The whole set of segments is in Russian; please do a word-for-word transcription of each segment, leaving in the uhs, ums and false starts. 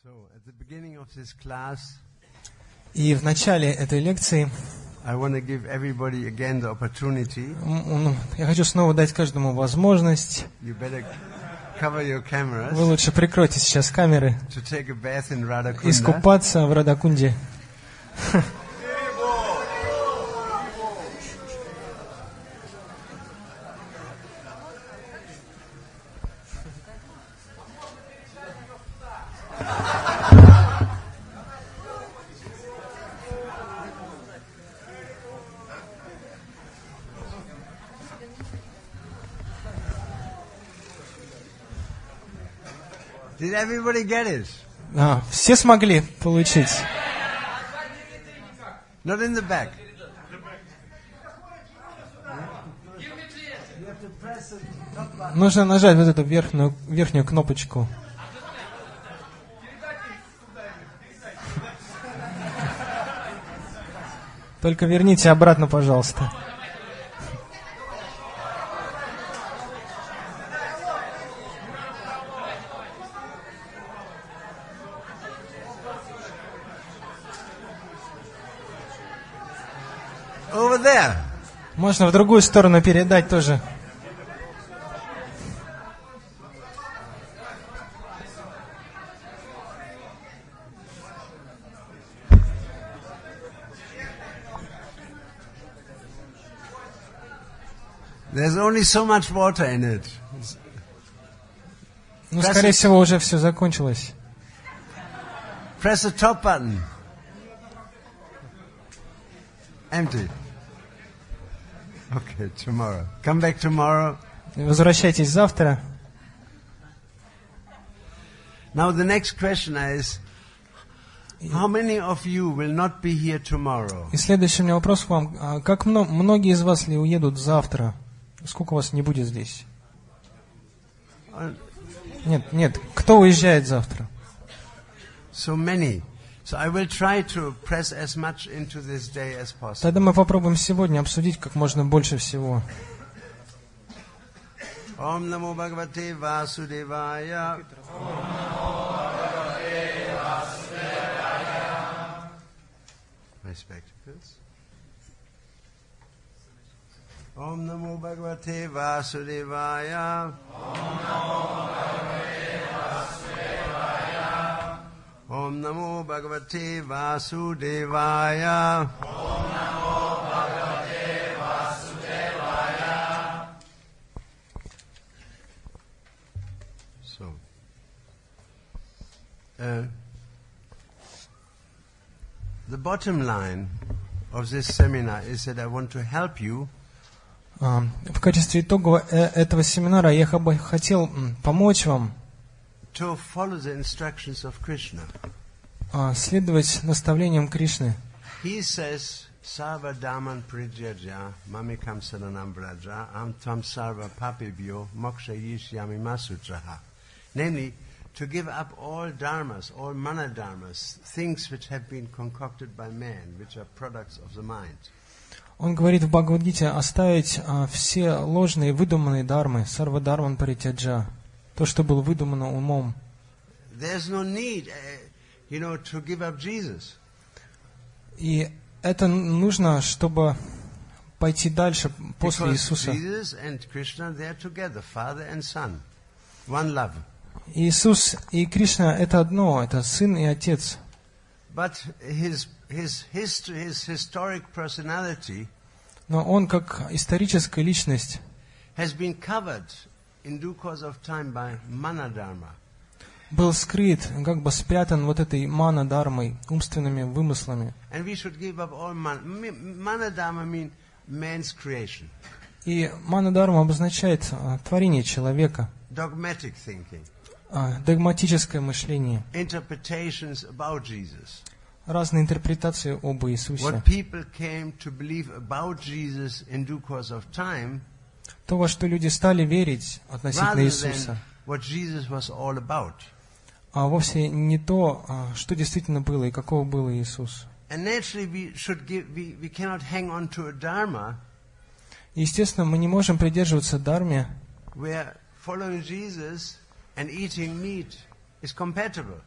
So, at the beginning of this class, И в начале этой лекции I want to give everybody again the opportunity. м, я хочу снова дать каждому возможность. You better cover your cameras. Вы лучше прикройте сейчас камеры. To take a bath in Radhakunda. Искупаться в Радакунде. Did everybody get it? А, все смогли получить? Not in the back. Нужно нажать вот эту верхнюю, верхнюю кнопочку. Только верните обратно, пожалуйста. Over there. Можно в другую сторону передать тоже. There's only so much water in it. Ну, скорее всего, уже все закончилось. Press the top button. Empty. Okay, tomorrow. Come back tomorrow. Возвращайтесь завтра. Now the next question is, how many of you will not be here tomorrow? И следующий у меня вопрос к вам. А как мно- многие из вас ли уедут завтра? Сколько вас не будет здесь? Нет, нет. Кто уезжает завтра? So many. So I will try to press as much into this day as possible. Тогда мы попробуем сегодня обсудить как можно больше всего. Om Namo Bhagavate Vasudevaya. My spectacles. Om Namo Bhagavate Vasudevaya. Om Namo Bhagavate Vasudevaya. So, uh, the bottom line of this seminar is that I want to help you А, В качестве итога э- этого семинара я ха- бы хотел м, помочь вам to follow the instructions of Krishna. а, следовать наставлениям Кришны. He says, Sarva Dhamman Prijajya Mamikam Saranam Vraja Am Tam Sarva Papibhyo Moksha Yishyami Masutraha. Namely, to give up all dharmas, all manadharmas, things which have been concocted by man, which are products of the mind. Он говорит в Бхагавад-гите оставить а, все ложные, выдуманные дармы, сарва дарман паритяджа, то, что было выдумано умом. There's no need, uh, you know, to give up Jesus. И это нужно, чтобы пойти дальше после Because Иисуса. Jesus and Krishna, they are together, Father and Son. One love. Иисус и Кришна — это одно, это Сын и Отец. But his his history, his historic personality Но Он, как историческая личность, has been covered in due course of time by manadharma. был скрыт, как бы спрятан вот этой мана-дармой, умственными вымыслами. And we should give up all man. Manadharma means man's creation. И мана-дарма обозначает а, творение человека, Dogmatic thinking. а, догматическое мышление, Interpretations about Jesus. разные интерпретации об Иисусе. What people came to believe about Jesus in due course of time, То, во что люди стали верить относительно rather Иисуса, than what Jesus was all about. а вовсе не то, а, что действительно было и какого был Иисус. And naturally, we should give. We, we cannot hang on to a dharma И, естественно, мы не можем придерживаться дарме, where following Jesus and eating meat is compatible.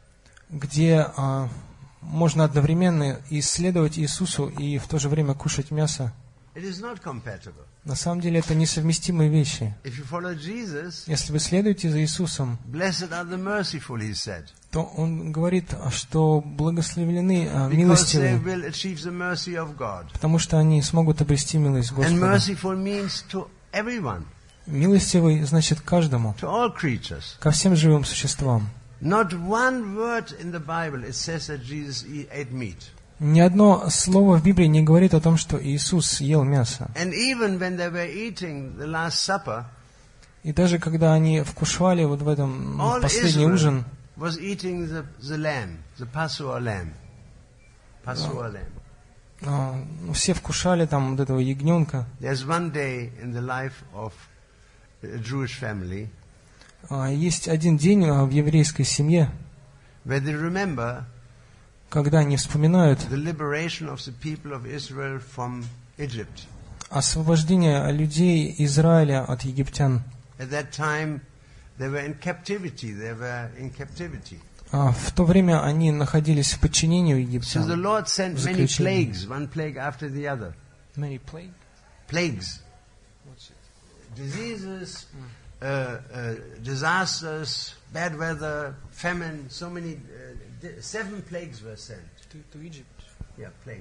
где а, можно одновременно исследовать Иисусу и в то же время кушать мясо. It is not compatible. На самом деле это несовместимые вещи. If you follow Jesus, Если вы следуете за Иисусом, blessed are the merciful, he said, то Он говорит, что благословлены а, because they милостивые, will achieve the mercy of God. потому что они смогут обрести милость And Господа. merciful means to everyone, Милостивый значит каждому, to all creatures. ко всем живым существам. Not one word in the Bible it says that Jesus e- ate meat. Ни одно слово в Библии не говорит о том, что Иисус ел мясо. And even when they were eating the Last Supper, И даже когда они вкушали вот в этом all последний Israel ужин, was eating the, the lamb, the Passover lamb. Passover lamb. а, ну, все вкушали там вот этого ягненка. There's one day in the life of a Jewish family А, Есть один день а, в еврейской семье, where they remember когда они вспоминают the liberation of the people of Israel from Egypt. освобождение людей Израиля от египтян. At that time, they were in captivity. They were in captivity. А, В то время они находились в подчинении у So the египтян. Lord sent many Заключение. plagues, one plague after the other. Many plague? Plagues. Diseases, uh, uh, disasters, bad weather, famine, so many, uh, di- seven plagues were sent. To, to Egypt. Yeah, plagues.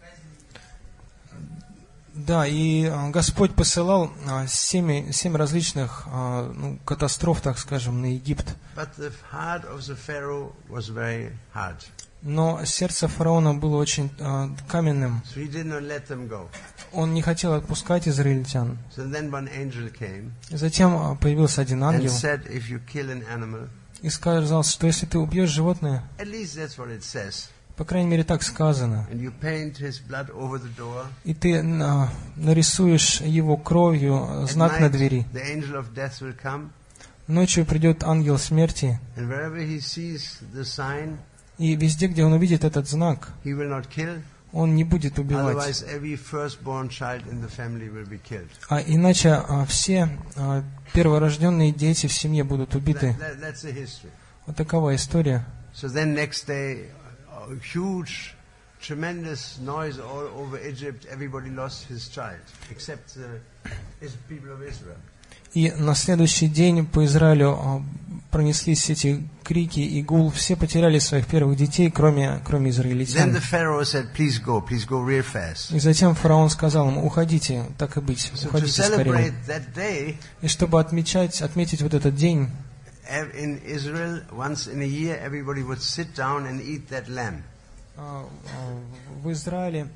Да, и а, Господь посылал а, семь, семь различных а, ну, катастроф, так скажем, на Египет. But the heart of the Pharaoh was very hard. Но сердце фараона было очень а, каменным. So he did not let them go. Он не хотел отпускать израильтян. So then one angel came И затем а, появился один and ангел said, if you kill an animal, и сказал, что если ты убьешь животное, at least that's what it says, по крайней мере так сказано, and you paint his blood over the door, и ты а, нарисуешь его кровью at знак на night двери, the angel of death will come, ночью придет ангел смерти, and wherever he sees the sign, и везде, где он увидит этот знак, he will not kill. он не будет убивать. Otherwise, every firstborn child in the family will be killed. А иначе а, все а, перворожденные дети в семье будут убиты. That, that, that's the history. Вот такова история. So then next day, a huge, tremendous noise all over Egypt. Everybody lost his child, except the is- people of Israel. И на следующий день по Израилю а, пронеслись эти крики и гул. Все потеряли своих первых детей, кроме, кроме Then израильтян. the Pharaoh said, please go, please go real fast. И затем фараон сказал им, уходите, так и быть, So to уходите скорее. celebrate that day, И чтобы отмечать, отметить вот этот день, ev- in Israel, once in a year, everybody would sit down and eat that lamb. а, а, в Израиле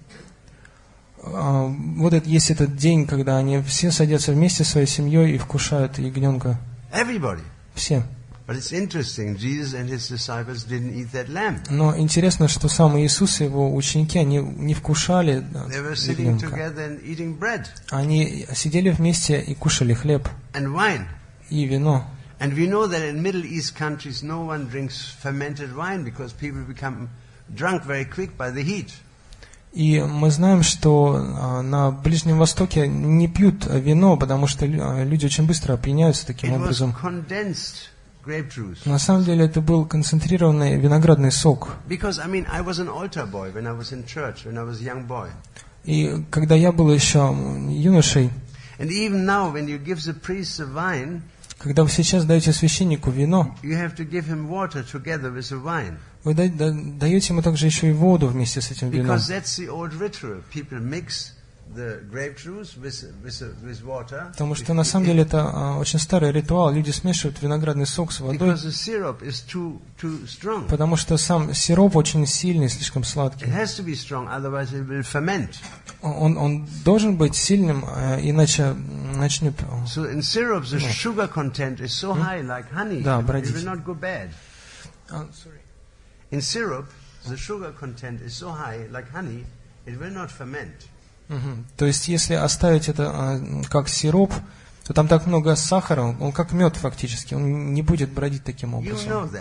а, вот это, есть этот день, когда они все садятся вместе со своей семьей и вкушают ягненка. Everybody. Все. But it's interesting, Jesus and his disciples didn't eat that lamb. Но интересно, что сам Иисус и его ученики, они не вкушали да, They were sitting ягненка. together and eating bread Они сидели вместе и кушали хлеб and wine. и вино. And we know that in Middle East countries no one drinks fermented wine because people become drunk very quick by the heat. И мы знаем, что а, на Ближнем Востоке не пьют вино, потому что лю- а, люди очень быстро опьяняются таким It was образом. condensed grape juice. На самом деле это был концентрированный виноградный сок. Because, I mean, I was an altar boy when I was in church, when I was a young boy. И когда я был еще юношей, And even now, when you give the priest the wine, когда вы сейчас даете священнику вино, you have to give him water together with the wine. вы да- да- даете ему также еще и воду вместе с этим вином. Because that's the old ritual. People mix the grape juice with, with, with water. Потому что на самом деле это а, очень старый ритуал. Люди смешивают виноградный сок с водой, Because the syrup is too, too strong. потому что сам сироп очень сильный, слишком It сладкий. has to be strong, otherwise it will ferment. Он, он должен быть сильным, а, иначе начнет... а, So in syrup, the sugar content is so high, like honey, Да, it бродить. will not go bad. а, sorry. In syrup, the sugar content is so high, like honey, it will not ferment. Мгм. То есть, если оставить это а, как сироп, то там так много сахара, он как мед фактически, он не будет бродить таким You образом. know that.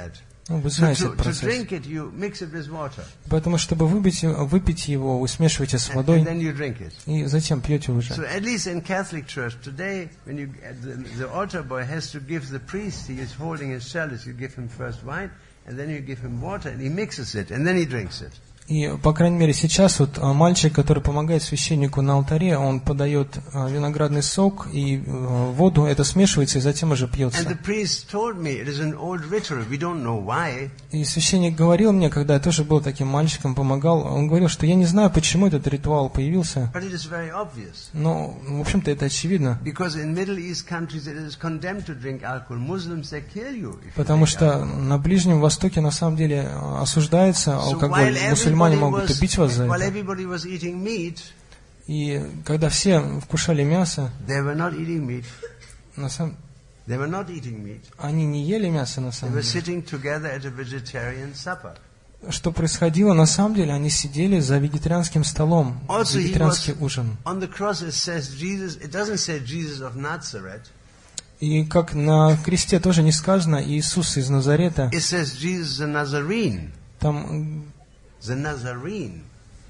Ну, вы So знаете to, этот to процесс. drink it, you mix it with water. Поэтому, чтобы выпить, выпить его, вы смешиваете с And, and водой then you drink it. и затем пьете уже. So at least in Catholic Church today, when you the, the altar boy has to give the priest, he is holding his chalice, you give him first wine, and then you give him water, and he mixes it, and then he drinks it. И, по крайней мере, сейчас вот а, мальчик, который помогает священнику на алтаре, он подает а, виноградный сок и а, воду, это смешивается и затем уже And пьется. the priest told me it is an old ritual. We don't know why. И священник говорил мне, когда я тоже был таким мальчиком, помогал, он говорил, что я не знаю, почему этот ритуал появился, But it is very obvious. но, в общем-то, это очевидно. Because in Middle East countries it is condemned to drink alcohol. Muslims, they kill you if you Потому drink что alcohol. на Ближнем Востоке на самом деле а, осуждается So алкоголь. while Мусульмане everybody могут was, убить вас за while это. everybody was eating meat, И когда все вкушали мясо, they were not eating meat. на самом... They were not eating meat. они не ели мясо на They самом were деле. sitting together at a vegetarian supper. Что происходило? На самом деле они сидели за вегетарианским столом, Also, he вегетарианский was ужин. on the cross. It says Jesus. It doesn't say Jesus of Nazareth. И как на кресте тоже не сказано Иисус из Назарета, It says Jesus the Nazarene. там... The Nazarene.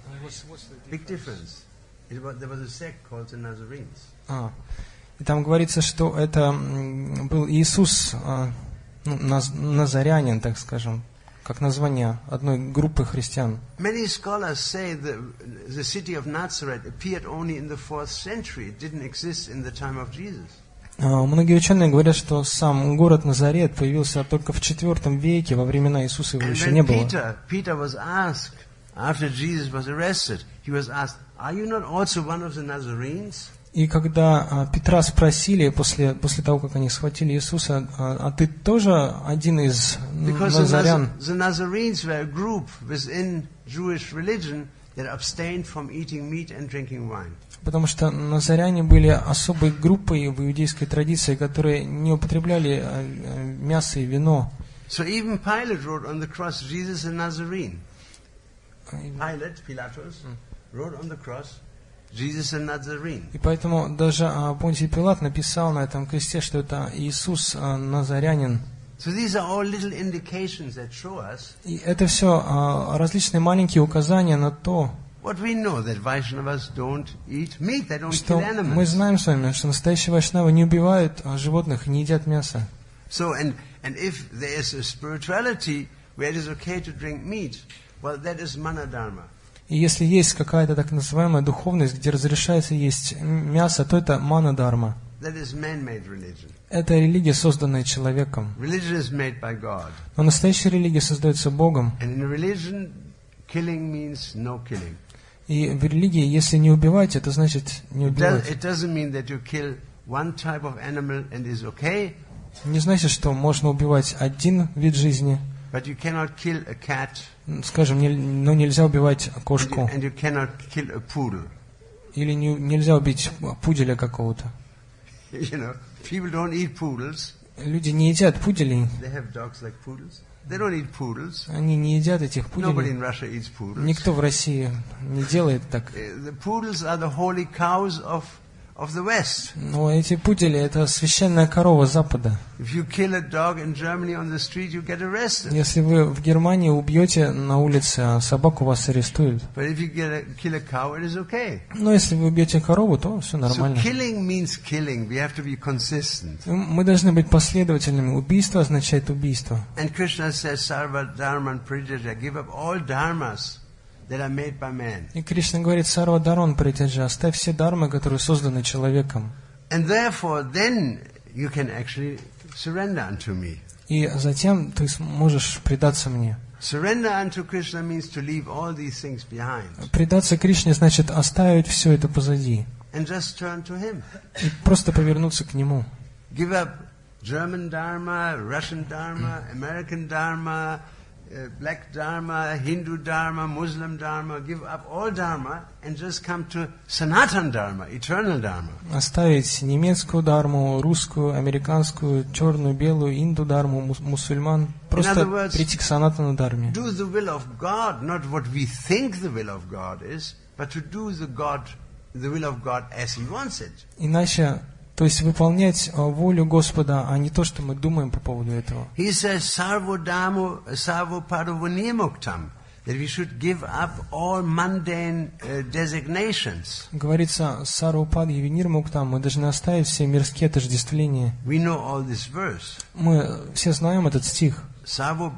Big difference. It was, there was a sect called the Nazarenes. А, и там говорится, что это м, был Иисус, а, ну, наз- назарянин, так скажем, как название одной группы христиан. Many scholars say the, the city of Nazareth appeared only in the fourth century. It didn't exist in the time of Jesus. А, Многие ученые говорят, что сам город Назарет появился только в четвертом веке, во времена Иисуса его And еще не when было. Peter, Peter was asked, after Jesus was arrested, he was asked, are you not also one of the Nazarenes? И когда а, Петра спросили после, после того, как они схватили Иисуса, а, а ты тоже один из Because the, назарян? Naz- the Nazarenes were a group within Jewish religion that abstained from eating meat and drinking wine. Потому что назаряне были особой группой в иудейской традиции, которые не употребляли а, а, мясо и вино. So even Pilate wrote on the cross, Jesus a Nazarene. Pilate, Pilatus, wrote on the cross, Jesus a Nazarene. И поэтому даже а, Понтий Пилат написал на этом кресте, что это Иисус а, назарянин. So these are all little indications that show us И это все а, различные маленькие указания на то, what we know, that Vaishnavas don't eat meat, they don't что kill мы animals. знаем с вами, что настоящие вайшнавы не убивают а, животных, не едят мясо. So, and, and if there is a spirituality where it is okay to drink meat, well, that is manadharma. И если есть какая-то так называемая духовность, где разрешается есть мясо, то это мана-дарма. That is man-made religion. Это религия, созданная человеком. Religion is made by God. Но настоящая религия создается Богом. And in religion, killing means no killing. И в религии, если не убивать, это значит не It, does, убивать. it doesn't mean that you kill one type of animal and is okay, Не значит, что можно убивать один вид жизни, but you cannot kill a cat скажем, не- но нельзя убивать and you, кошку. and you cannot kill a poodle. Или не- нельзя убить пуделя какого-то. You know, people don't eat poodles. Люди не едят пуделей. They have dogs like poodles. They don't eat poodles. Они не едят этих Nobody пуделей. in Russia eats poodles. Никто в России не делает так. Uh, The poodles are the holy cows of, of the West. Но эти пудели — это священная корова Запада. If you kill a dog in Germany on the street, you get arrested. Если вы в Германии убьете на улице, а собаку вас арестуют. But if you get a, kill a cow, it is okay. Но если вы убьете корову, то все So нормально. killing means killing. We have to be consistent. Мы должны быть последовательными. Убийство означает убийство. And Krishna says, Sarva dharman parityajya, give up all dharmas that are made by man. И Кришна говорит: Сарва Дарон Паритяджа, оставь все дармы, которые созданы человеком. And therefore, then you can actually surrender unto me. И затем ты сможешь предаться мне. Surrender unto Krishna means to leave all these things behind Предаться Кришне значит оставить все это позади. and just turn to Him. И просто повернуться к Нему. Give up German dharma, Russian dharma, American dharma, uh, black dharma, Hindu dharma, Muslim dharma. Give up all dharma and just come to Sanatan dharma, eternal dharma. Оставить немецкую дарму, русскую, американскую, черную, белую, инду дарму, мус- мусульман. Просто other words, прийти к санатану дарме. Do the will of God, not what we think the will of God is, but to do the God, the will of God as He wants it. Иначе То есть выполнять а, волю Господа, а не то, что мы думаем по поводу этого. He says, sarvo dharmo, sarvo paravunimuktam, that we should give up all mundane uh, designations. Говорится, сарвапад явинир муктам, мы должны оставить все мирские отождествления. We know all this verse. Мы все знаем этот стих. Sarvo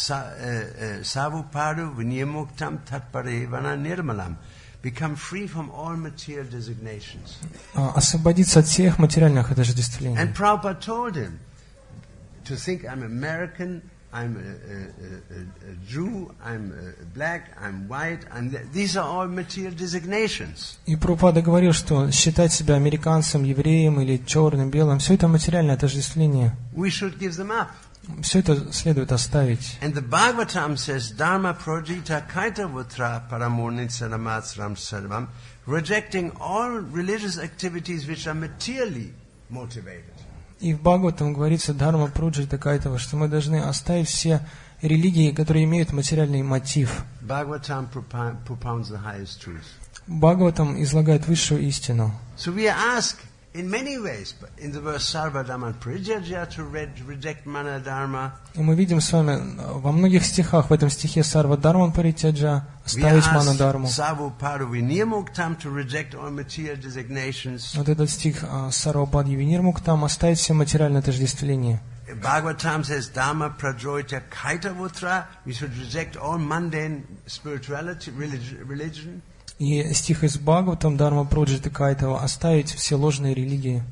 paru vinimuktam tatparevana nirmalam. Become free from all material designations. А, освободиться от всех материальных отождествлений. And Prabhupada told him to think I'm American, I'm a, a, a, a Jew, I'm a black, I'm white, and these are all material designations. И Прабхупада говорил, что считать себя американцем, евреем или черным, белым, все это материальное отождествление. We should give them up. Все это следует оставить. And the Bhagavatam says, Dharma projita kaitavutra paramonitsaramatsram sarvam, rejecting all religious activities which are materially motivated. И в Бхагаватам говорится, дхарма пруджита кайтава, что мы должны оставить все религии, которые имеют материальный мотив. Bhagavatam propounds the highest truth. Бхагаватам излагает высшую истину. So we are asked in many ways, in the verse Sarva Dhamman Parityajya, to reject Mana Dharma. И мы видим с вами во многих стихах, в этом стихе Сарва Дharman Паритяджа, оставить Мана Дharmu. Sarva Paravunimuktam, to reject all material designations. Вот этот стих Сарва Падьявинирмуктам, оставить все материальное отождествление. Bhagavatam says Dhamma Prajoita Kaitavutra, we should reject all mundane spirituality, religion. И стих из Бхагаватам, Дharma Праджита Кайтава, оставить все ложные религии.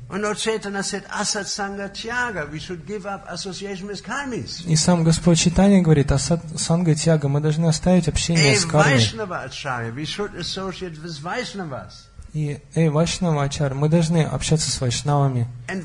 И сам Господь Чайтанья говорит, асат санга тяга, мы должны оставить общение с кармой. И эй, Вайшнава Ачар, мы должны общаться с вайшнавами.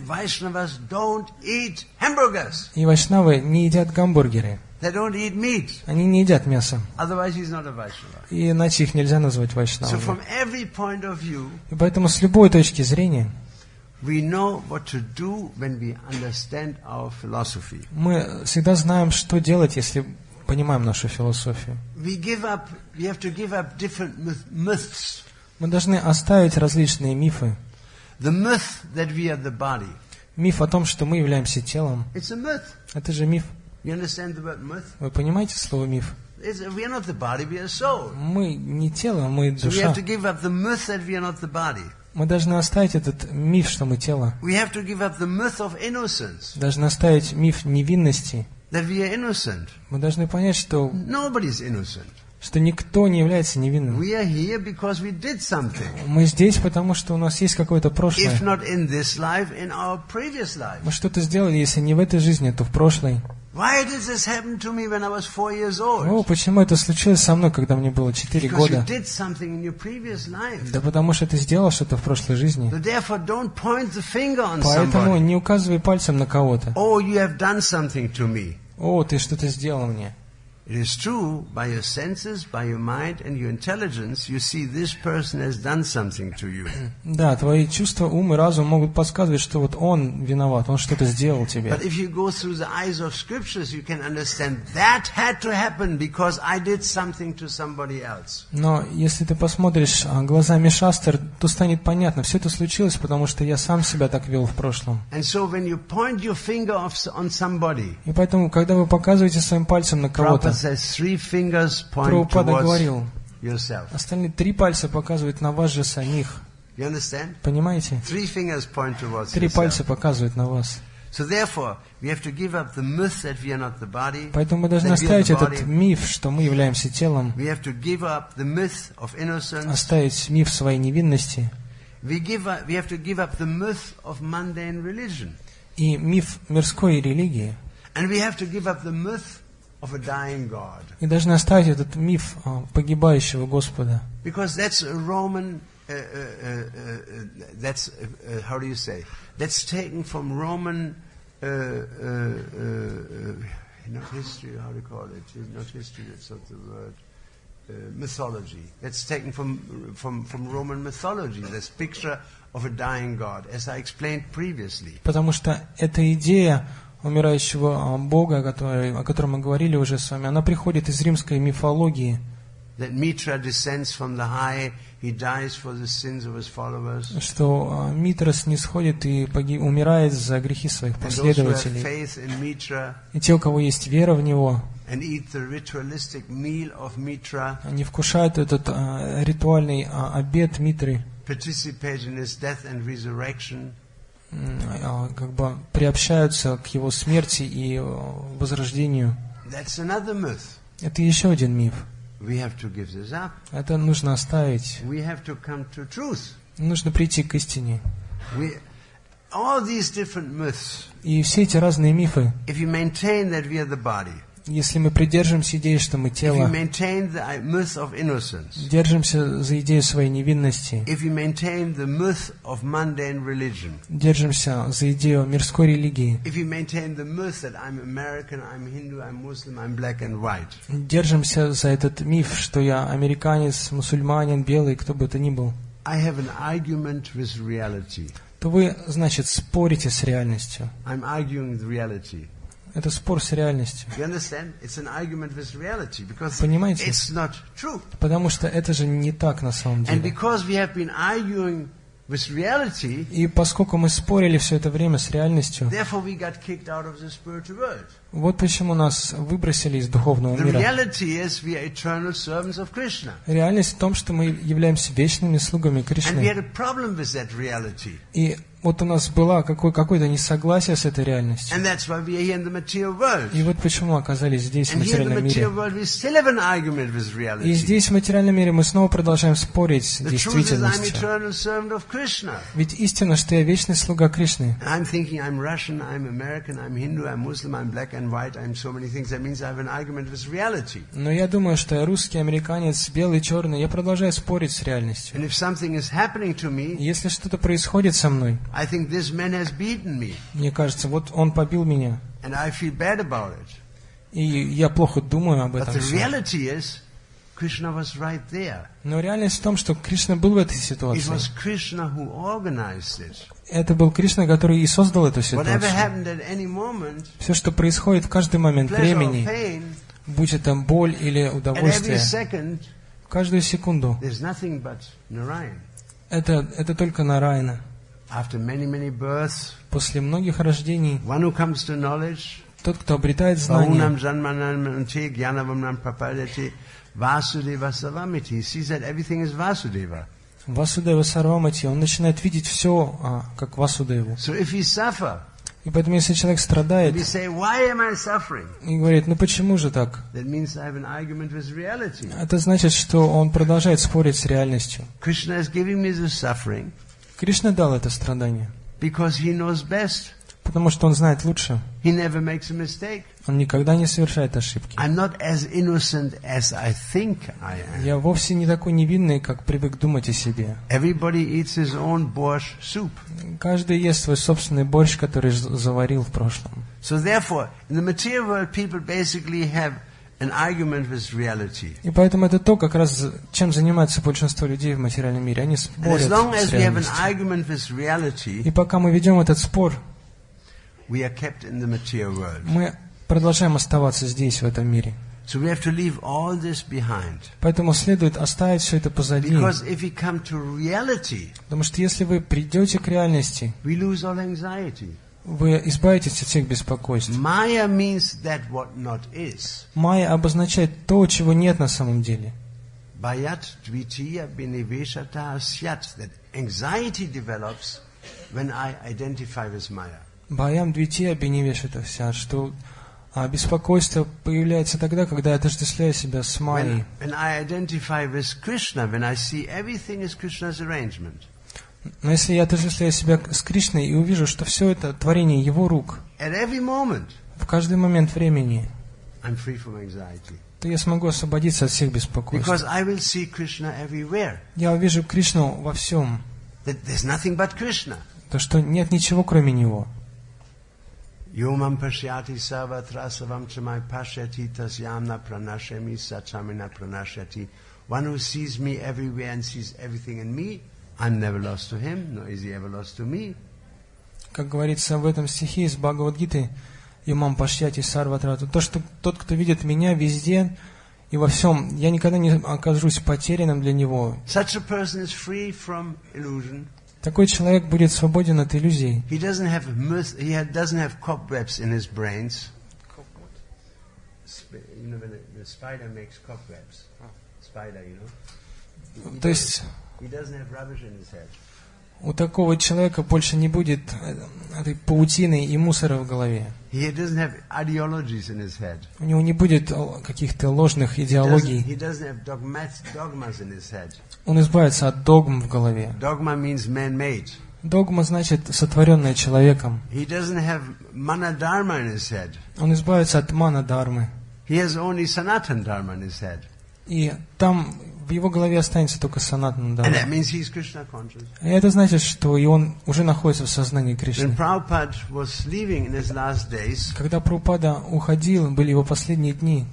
И вайшнавы не едят гамбургеры. They don't eat meat. Они не едят мясо. Otherwise he's not a Vaishnava. И иначе их нельзя назвать вайшнавами. So from every point of view, и поэтому с любой точки зрения we know what to do when we understand our philosophy. Мы всегда знаем, что делать, если понимаем нашу философию. We give up, we have to give up different myths. Мы должны оставить различные мифы. The myth that we are the body. Миф о том, что мы являемся телом. It's a myth. Это же миф. You understand the word myth? Вы понимаете слово миф? We are not the body, we are soul. Мы не тело, мы душа. So we have to give up the myth that we are not the body. Мы должны оставить этот миф, что мы тело. We have to give up the myth of innocence. Должны оставить миф невинности. That we are innocent. Мы должны понять, что nobody is innocent. Что никто не является невинным. We are here because we did something. Мы здесь, потому что у нас есть какое-то прошлое. If not in this life, in our previous life. Мы что-то сделали, если не в этой жизни, то в прошлой. Why did this happen to me when I was four years old? О, почему это случилось со мной, когда мне было четыре года? You did something in your previous life. Да потому что ты сделал что-то в прошлой жизни. So therefore, don't point the finger on Поэтому somebody. не указывай пальцем на кого-то. Oh, you have done something to me. О, ты что-то сделал мне. It is true, by your senses, by your mind and your intelligence, you see this person has done something to you. Да, твои чувства, ум и разум могут подсказывать, что вот он виноват, он что-то сделал тебе. But if you go through the eyes of scriptures, you can understand that had to happen because I did something to somebody else. Но если ты посмотришь глазами шастр, то станет понятно, все это случилось, потому что я сам себя так вел в прошлом. And so when you point your finger on somebody, и поэтому, когда вы показываете своим пальцем на кого-то, Прабхупада говорил, остальные три пальца показывают на вас же самих. Понимаете? Три пальца показывают на вас. Поэтому мы должны оставить этот миф, что мы являемся телом, оставить миф своей невинности и миф мирской религии. Of a dying God. И должны оставить этот миф погибающего Господа. Because that's a Roman, uh, uh, uh, that's uh, how do you say? That's taken from Roman, uh, uh, uh, not history. How do you call it? Not history. That's not the word. Uh, mythology. That's taken from from from Roman mythology. This picture of a dying God, as I explained previously. Потому что эта идея умирающего Бога, который, о котором мы говорили уже с вами, она приходит из римской мифологии. That Mitra descends from the high, что Митра снисходит и погиб, умирает за грехи своих последователей. И те, у кого есть вера в него, они вкушают этот а, ритуальный а, обед Митры, а, как бы приобщаются к его смерти и возрождению. Это еще один миф. Это нужно оставить. Нужно прийти к истине. И все эти разные мифы, если мы придерживаемся идеи, что мы тело, держимся за идею своей невинности, держимся за идею мирской религии, держимся за этот миф, что я американец, мусульманин, белый, кто бы это ни был, то вы, значит, спорите с реальностью. Это спор с реальностью. Понимаете? Потому что это же не так на самом деле. И поскольку мы спорили все это время с реальностью, вот почему нас выбросили из духовного мира. Реальность в том, что мы являемся вечными слугами Кришны. И вот у нас было какое- какое-то несогласие с этой реальностью. И вот почему мы оказались здесь, в материальном мире. И здесь, в материальном мире, мы снова продолжаем спорить с действительностью. Ведь истина, что я вечный слуга Кришны. Но я думаю, что я русский, американец, белый, черный. Я продолжаю спорить с реальностью. Если что-то происходит со мной, I think this man has beaten me. Мне кажется, вот он побил меня. And I feel bad about it. И я плохо думаю об этом. But the reality is, Krishna was right there. Но реальность в том, что Кришна был в этой ситуации. It was Krishna who organized it. Это был Кришна, который и создал эту ситуацию. Whatever happened at any moment, все, что происходит в каждый момент времени, pain, будь это боль или удовольствие, second, в каждую секунду, but это, это только Нараяна. After many, many births, после многих рождений, one who comes to knowledge, тот, кто обретает знание, Васудева Сарвамати, он начинает видеть все а, как Васудеву. So if he suffer, и поэтому, если человек страдает, say, Why am I suffering? И говорит, ну почему же так? That means I have an argument with reality. Это значит, что он продолжает спорить с реальностью. Krishna is giving me the suffering. Кришна дал это страдание. Because he knows best. Потому что он знает лучше. He never makes a mistake. Он никогда не совершает ошибки. I'm not as innocent as I think I am. Я вовсе не такой невинный, как привык думать о себе. Everybody eats his own borscht soup. Каждый ест свой собственный борщ, который заварил в прошлом. So therefore, in the material world, people basically have an argument with reality. И поэтому это то, как раз чем занимается большинство людей в материальном мире. Они спорят с реальностью. И пока мы ведем этот спор, we are kept in the material world. Мы продолжаем оставаться здесь, в этом мире. So we have to leave all this behind. Поэтому следует оставить все это позади. Because if we come to reality, потому что если вы придете к реальности, we lose all anxiety. Вы избавитесь от всех беспокойств. Maya means that what not is. Майя обозначает то, чего нет на самом деле. Bayat dvitiya biniveshata syat, that anxiety develops when I identify with Maya. Баям двития бинивешата вся, что а, беспокойство появляется тогда, когда я отождествляю себя с Майей. When, when I identify with Krishna, when I see everything is Krishna's arrangement. Но если я отождествляю себя с Кришной и увижу, что все это творение Его рук, at every moment, в каждый момент времени, I'm free from anxiety. то я смогу освободиться от всех беспокойств. Because I will see Krishna everywhere. Я увижу Кришну во всем. That there's nothing but Krishna. То, что нет ничего, кроме Него. Yomam pashyati sarvatra savam chamai pashyati tasyamna pranashami sachamina pranashyati. One who sees me everywhere and sees everything in me, I'm never lost to him, nor is he ever lost to me. Как говорится в этом стихе из Бхагавад-гиты, Йомам пашьяти сарватра, то, что тот, кто видит меня везде, и во всем, я никогда не окажусь потерянным для него. Such a person is free from illusion. Такой человек будет свободен от иллюзий. He doesn't have he doesn't have cobwebs in his brains. You know, when the spider makes cobwebs. Spider, you know. То есть he doesn't have rubbish in his head. У такого человека больше не будет этой паутины и мусора в голове. He doesn't have ideologies in his head. У него не будет каких-то ложных идеологий. He doesn't have dogmas in his head. Он избавится от догм в голове. Dogma means man-made. Догма значит сотворенное человеком. He doesn't have mana-dharma in his head. Он избавится от мана-дharмы. He has only sanatan dharma in his head. И там в его голове останется только санатана дхарма. And that means he's Krishna conscious. И это значит, что и он уже находится в сознании Кришны. When Prabhupada was leaving in his last days, когда Прабхупада уходил, были его последние дни,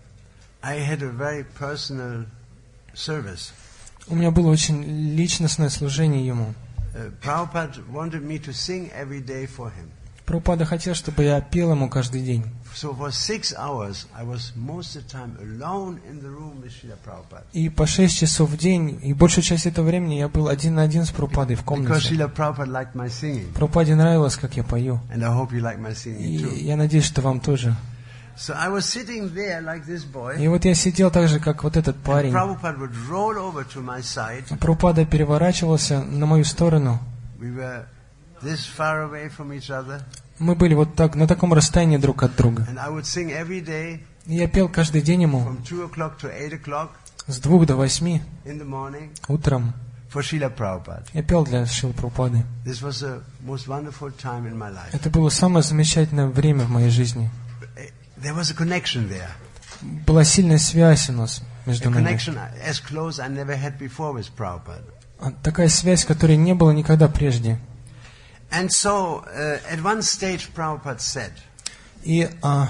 I had a very personal service. У меня было очень личностное служение ему. Uh, Prabhupada wanted me to sing every day for him. Прабхупада хотел, чтобы я пел ему каждый день. So for six hours, I was most of the time alone in the room with Srila Prabhupada. И по шесть часов в день, и большую часть этого времени я был один на один с Прабхупадой в комнате. Because Srila Prabhupada liked my singing. Прабхупаде нравилось, как я пою. And I hope you like my singing too. И я надеюсь, что вам тоже. So I was sitting there like this boy. И вот я сидел так же, как вот этот парень. Prabhupada would roll over to my side. Прабхупада переворачивался на мою сторону. We were this far away from each other. Мы были вот так, на таком расстоянии друг от друга. And I would sing every day. И я пел каждый день ему from two o'clock to eight o'clock с двух до восьми in the morning утром. For Srila Prabhupada. Я пел для Шрилы Прабхупады. This was the most wonderful time in my life. Это было самое замечательное время в моей жизни. There was a connection there. Была сильная связь у нас между нами. A connection as close I never had before with Prabhupada. Такая связь, которой не было никогда прежде. And so, uh, at one stage, Prabhupada said. И uh,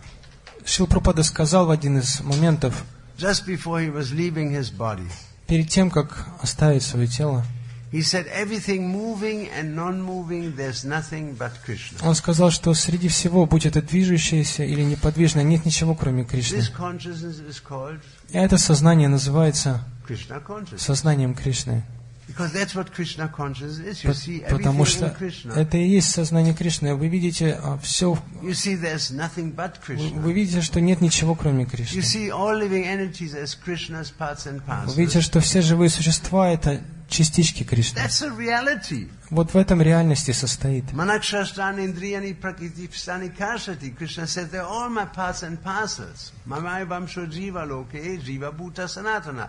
Шрила Прабхупада сказал в один из моментов. Just before he was leaving his body. Перед тем, как оставить свое тело. He said, everything moving and non-moving, there's nothing but Krishna. Он сказал, что среди всего, будь это движущееся или неподвижное, нет ничего, кроме Кришны. This consciousness is called И это сознание называется Krishna consciousness. Сознанием Кришны. Because that's what Krishna consciousness is. You see Потому everything что in Krishna. это и есть сознание Кришны. Вы видите все. You see there's nothing but Krishna. Вы, вы видите, что нет ничего, кроме Кришны. You see all living entities as Krishna's parts and parcels. Вы видите, что все живые существа это частички Кришны. That's a reality. Вот в этом реальности состоит. Manakshasthani indriyani prakriti pstani karshati. Krishna says they're all my parts and parcels. Mamaivam sho jiva loke jiva bhuta sanatana.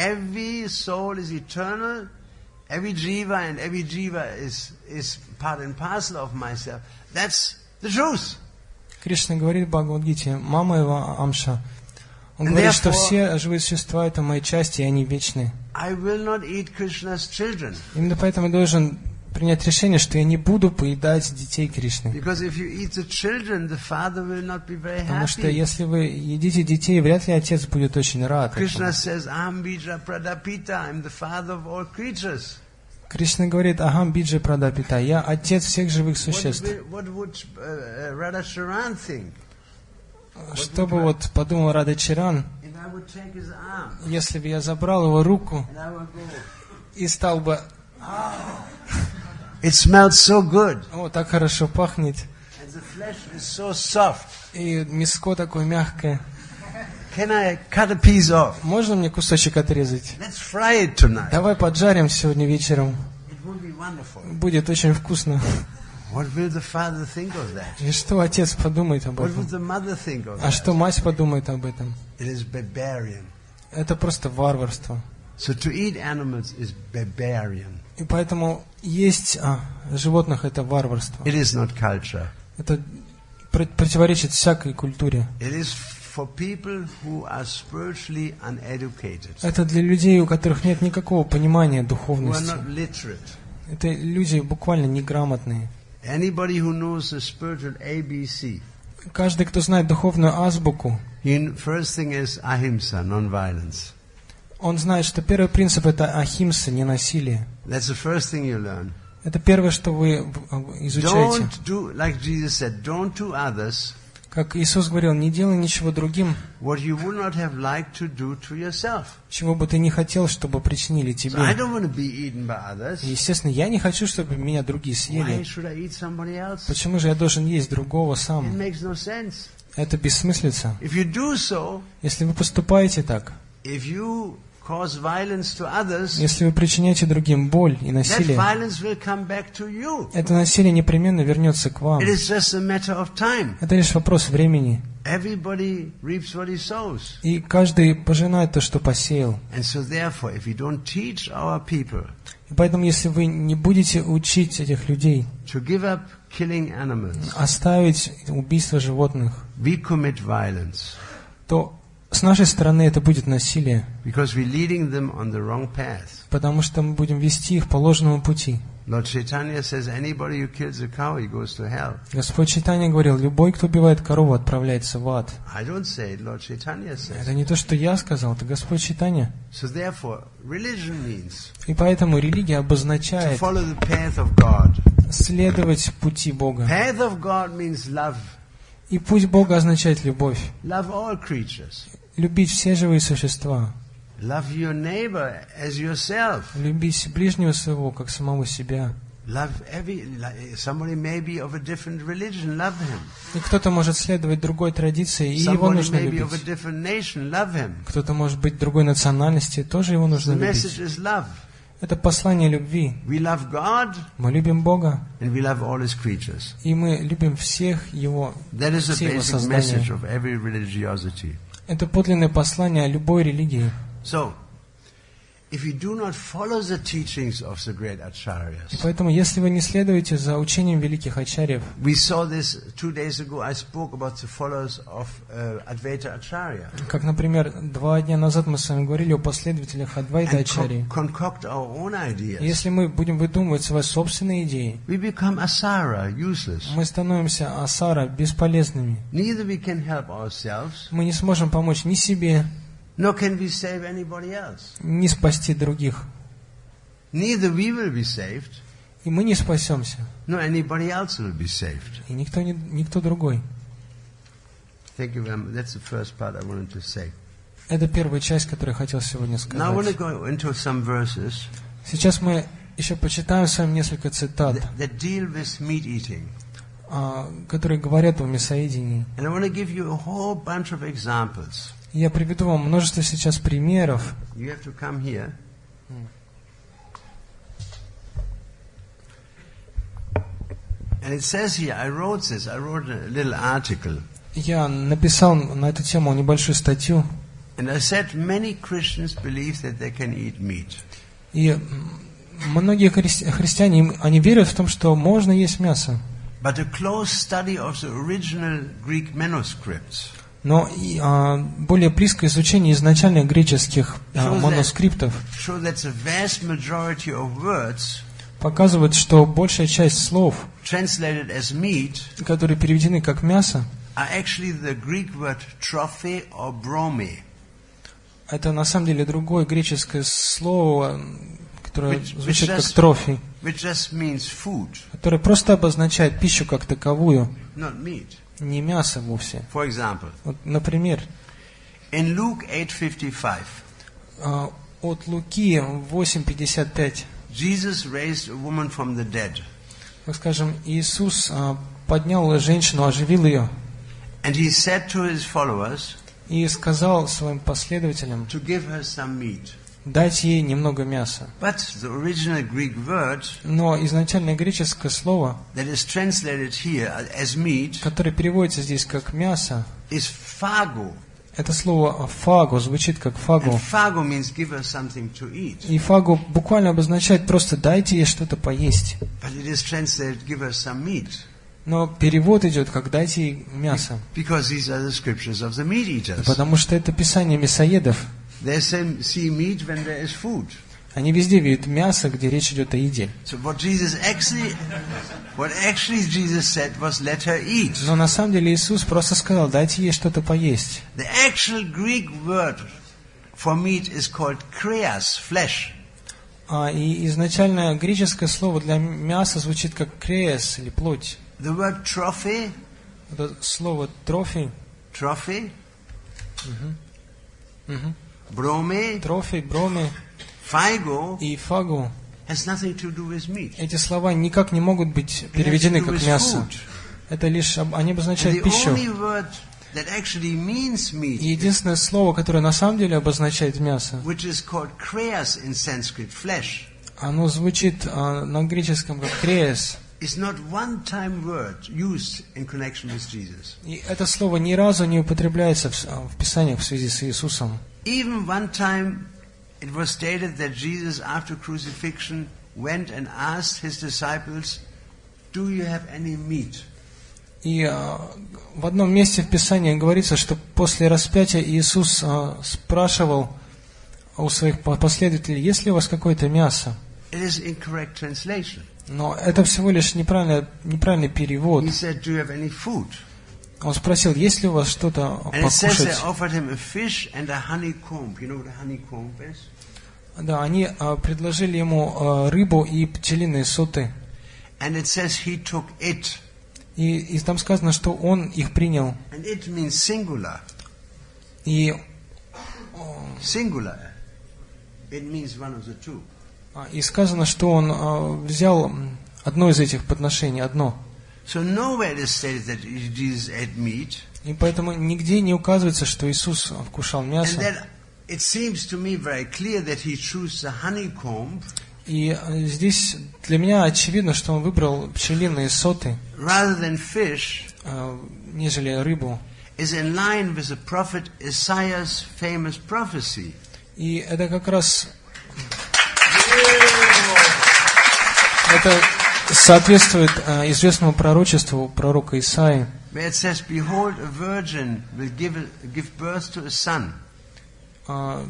Every soul is eternal. Every jiva and every jiva is is part and parcel of myself. That's the truth. Кришна говорит в Бхагавад-гите, мама его Амша. Он and говорит, что все живые существа это мои части, и они вечны. I will not eat Krishna's children. Именно поэтому я должен принять решение, что я не буду поедать детей Кришны. Because if you eat the children, the father will not be very happy. Потому что если вы едите детей, вряд ли отец будет очень рад. Krishna says, "Aham bija pradapita, I'm the father of all creatures." Кришна говорит, "Ахам биджа прадапита, я отец всех живых существ." What would uh, Radhacharan think? Что бы вот подумал Радхачаран, если бы я забрал его руку и стал бы... It smells so good. О, так хорошо пахнет. And the flesh is so soft. И мяско такое мягкое. Can I cut a piece off? Можно мне кусочек отрезать? Let's fry it tonight. Давай поджарим сегодня вечером. It will be wonderful. Будет очень вкусно. What will the father think of that? И что отец подумает об этом? What will the mother think of that? А что мать подумает об этом? It is barbarian. Это просто варварство. So to eat animals is barbarian. И поэтому есть а, животных это варварство. It is not culture. Это противоречит всякой культуре. It is for people who are spiritually uneducated. Это для людей, у которых нет никакого понимания Who are духовности. not literate. Это люди буквально неграмотные. Anybody who knows the spiritual A B C. Каждый, кто знает духовную азбуку, In, first thing is ahimsa, non-violence. он знает, что первый принцип это ахимса, не насилие. That's the first thing you learn. Это первое, что вы изучаете. Don't do, like Jesus said, don't do others. Как Иисус говорил, не делай ничего другим, what you would not have liked to do to yourself. Чего бы ты не хотел, чтобы причинили тебе. So I don't want to be eaten by others. И, естественно, я не хочу, чтобы меня другие съели. Why should I eat somebody else? Почему же я должен есть другого сам? It makes no sense. Это бессмыслица. If you do so, если вы поступаете так, if you cause violence to others, если вы причиняете другим боль и насилие, that violence will come back to you. Это насилие непременно вернется к вам. It is just a matter of time. Это лишь вопрос времени. Everybody reaps what he sows. И каждый пожинает то, что посеял. And so therefore, if we don't teach our people, и поэтому, если вы не будете учить этих людей to give up killing animals, оставить убийство животных, we commit violence. То с нашей стороны это будет насилие. Because we're leading them on the wrong path. Потому что мы будем вести их по ложному пути. Lord Chaitanya says, anybody who kills a cow, he goes to hell. Господь Чайтанья говорил, любой, кто убивает корову, отправляется в ад. I don't say it, Lord Chaitanya says. Это не то, что я сказал, это Господь Чайтанья. So therefore, religion means и поэтому религия обозначает to follow the path of God. Следовать пути Бога. Path of God means love. И путь Бога означает любовь. Love all creatures. Любить все живые существа. Love your neighbor as yourself. Любить ближнего своего, как самого себя. Love every, somebody may be of a different religion, love him. И кто-то может следовать другой традиции, и его нужно любить. Nation, love him. Кто-то может быть другой национальности, тоже его нужно The любить. message is love. Это послание любви. We love God, мы любим Бога. And we love all his creatures. И мы любим всех его, That is все the его basic создания. message of every religiosity. Это подлинное послание любой религии. So, if you do not follow the teachings of the great acharyas, поэтому, если вы не следуете за учением великих ачарьев, we saw this two days ago. I spoke about the followers of uh, Advaita Acharya. Как, например, два дня назад мы с вами говорили о последователях Адвайта Ачарьи. Concoct our own ideas. Если мы будем выдумывать свои собственные идеи, we become asara, useless. Мы становимся асара, бесполезными. Neither we can help ourselves. Мы не сможем помочь ни себе, nor can we save anybody else. Не спасти других. Neither we will be saved. И мы не спасемся. No, anybody else will be saved. И никто, не, никто другой. Thank you very much. That's the first part I wanted to say. Это первая часть, которую я хотел сегодня сказать. Now I want to go into some verses. Сейчас мы еще почитаем с вами несколько цитат, that deal with meat eating. которые говорят о мясоедении. And I want to give you a whole bunch of examples. Я приведу вам множество сейчас примеров. You have to come here. And it says here, I wrote this, I wrote a little article. Я написал на эту тему небольшую статью. And I said many Christians believe that they can eat meat. И многие хри- христиане, они верят в том, что можно есть мясо. But a close study of the original Greek manuscripts. Но и, а, более близкое изучение изначальных греческих а, манускриптов показывает, что большая часть слов, meat, которые переведены как мясо, это на самом деле другое греческое слово, которое which, звучит which как just, трофи, которое просто обозначает пищу как таковую. Не мясо вовсе. For example, вот, например, in Luke eight fifty-five, uh, от Луки восемь пятьдесят пять, Jesus raised a woman from the dead. Так скажем, Иисус uh, поднял женщину, оживил ее. And he said to his followers, и сказал своим последователям, to give her some meat. Дайте ей немного мяса. But the original Greek word, но изначальное греческое слово, that is translated here as meat, которое переводится здесь как мясо, is phago. Это слово фаго звучит как фаго. And phago means give her something to eat. И фаго буквально обозначает просто дайте ей что-то поесть. But it is translated give her some meat. Но перевод идет как дайте ей мясо. Because these are the scriptures of the meat eaters. Потому что это писание мясоедов. They see meat when there is food. Они везде видят мясо, где речь идет о еде. So what Jesus actually, what actually Jesus said was let her eat. Но на самом деле Иисус просто сказал, дайте ей что-то поесть. The actual Greek word for meat is called kreas, flesh. А, и изначальное греческое слово для мяса звучит как kreas или плоть. The word trophy, Это слово трофи. Trophy. Угу. Угу. Brome. Трофи, броме. Фаго. И фагу. Has nothing to do with meat. Эти слова никак не могут быть переведены как мясо. Это лишь они обозначают пищу. И единственное слово, которое на самом деле обозначает мясо, оно звучит а, на греческом как креес. И это слово ни разу не употребляется в, в Писаниях в связи с Иисусом. It was stated that Jesus, after crucifixion, went and asked his disciples, "Do you have any meat?" И а, в одном месте в Писании говорится, что после распятия Иисус а, спрашивал у своих последователей, есть ли у вас какое-то мясо? It is incorrect translation. Но это всего лишь неправильный, неправильный перевод. He said, "Do you have any food?" Он спросил, есть ли у вас что-то покушать? Да, они а, предложили ему а, рыбу и пчелиные соты. And it says he took it. И, и там сказано, что он их принял. And it means singular. И singular. It means one of the two. И сказано, что он а, взял одно из этих подношений, одно. So nowhere it is stated that Jesus ate meat. И поэтому нигде не указывается, что Иисус вкушал мясо. And that it seems to me very clear that he chose the honeycomb. И здесь для меня очевидно, что он выбрал пчелиные соты, rather than fish, нежели рыбу. Is in line with the prophet Isaiah's famous prophecy. И это как раз это соответствует uh, известному пророчеству пророка Исаии. Where it says, "Behold, a virgin will give, give birth to a son." Uh,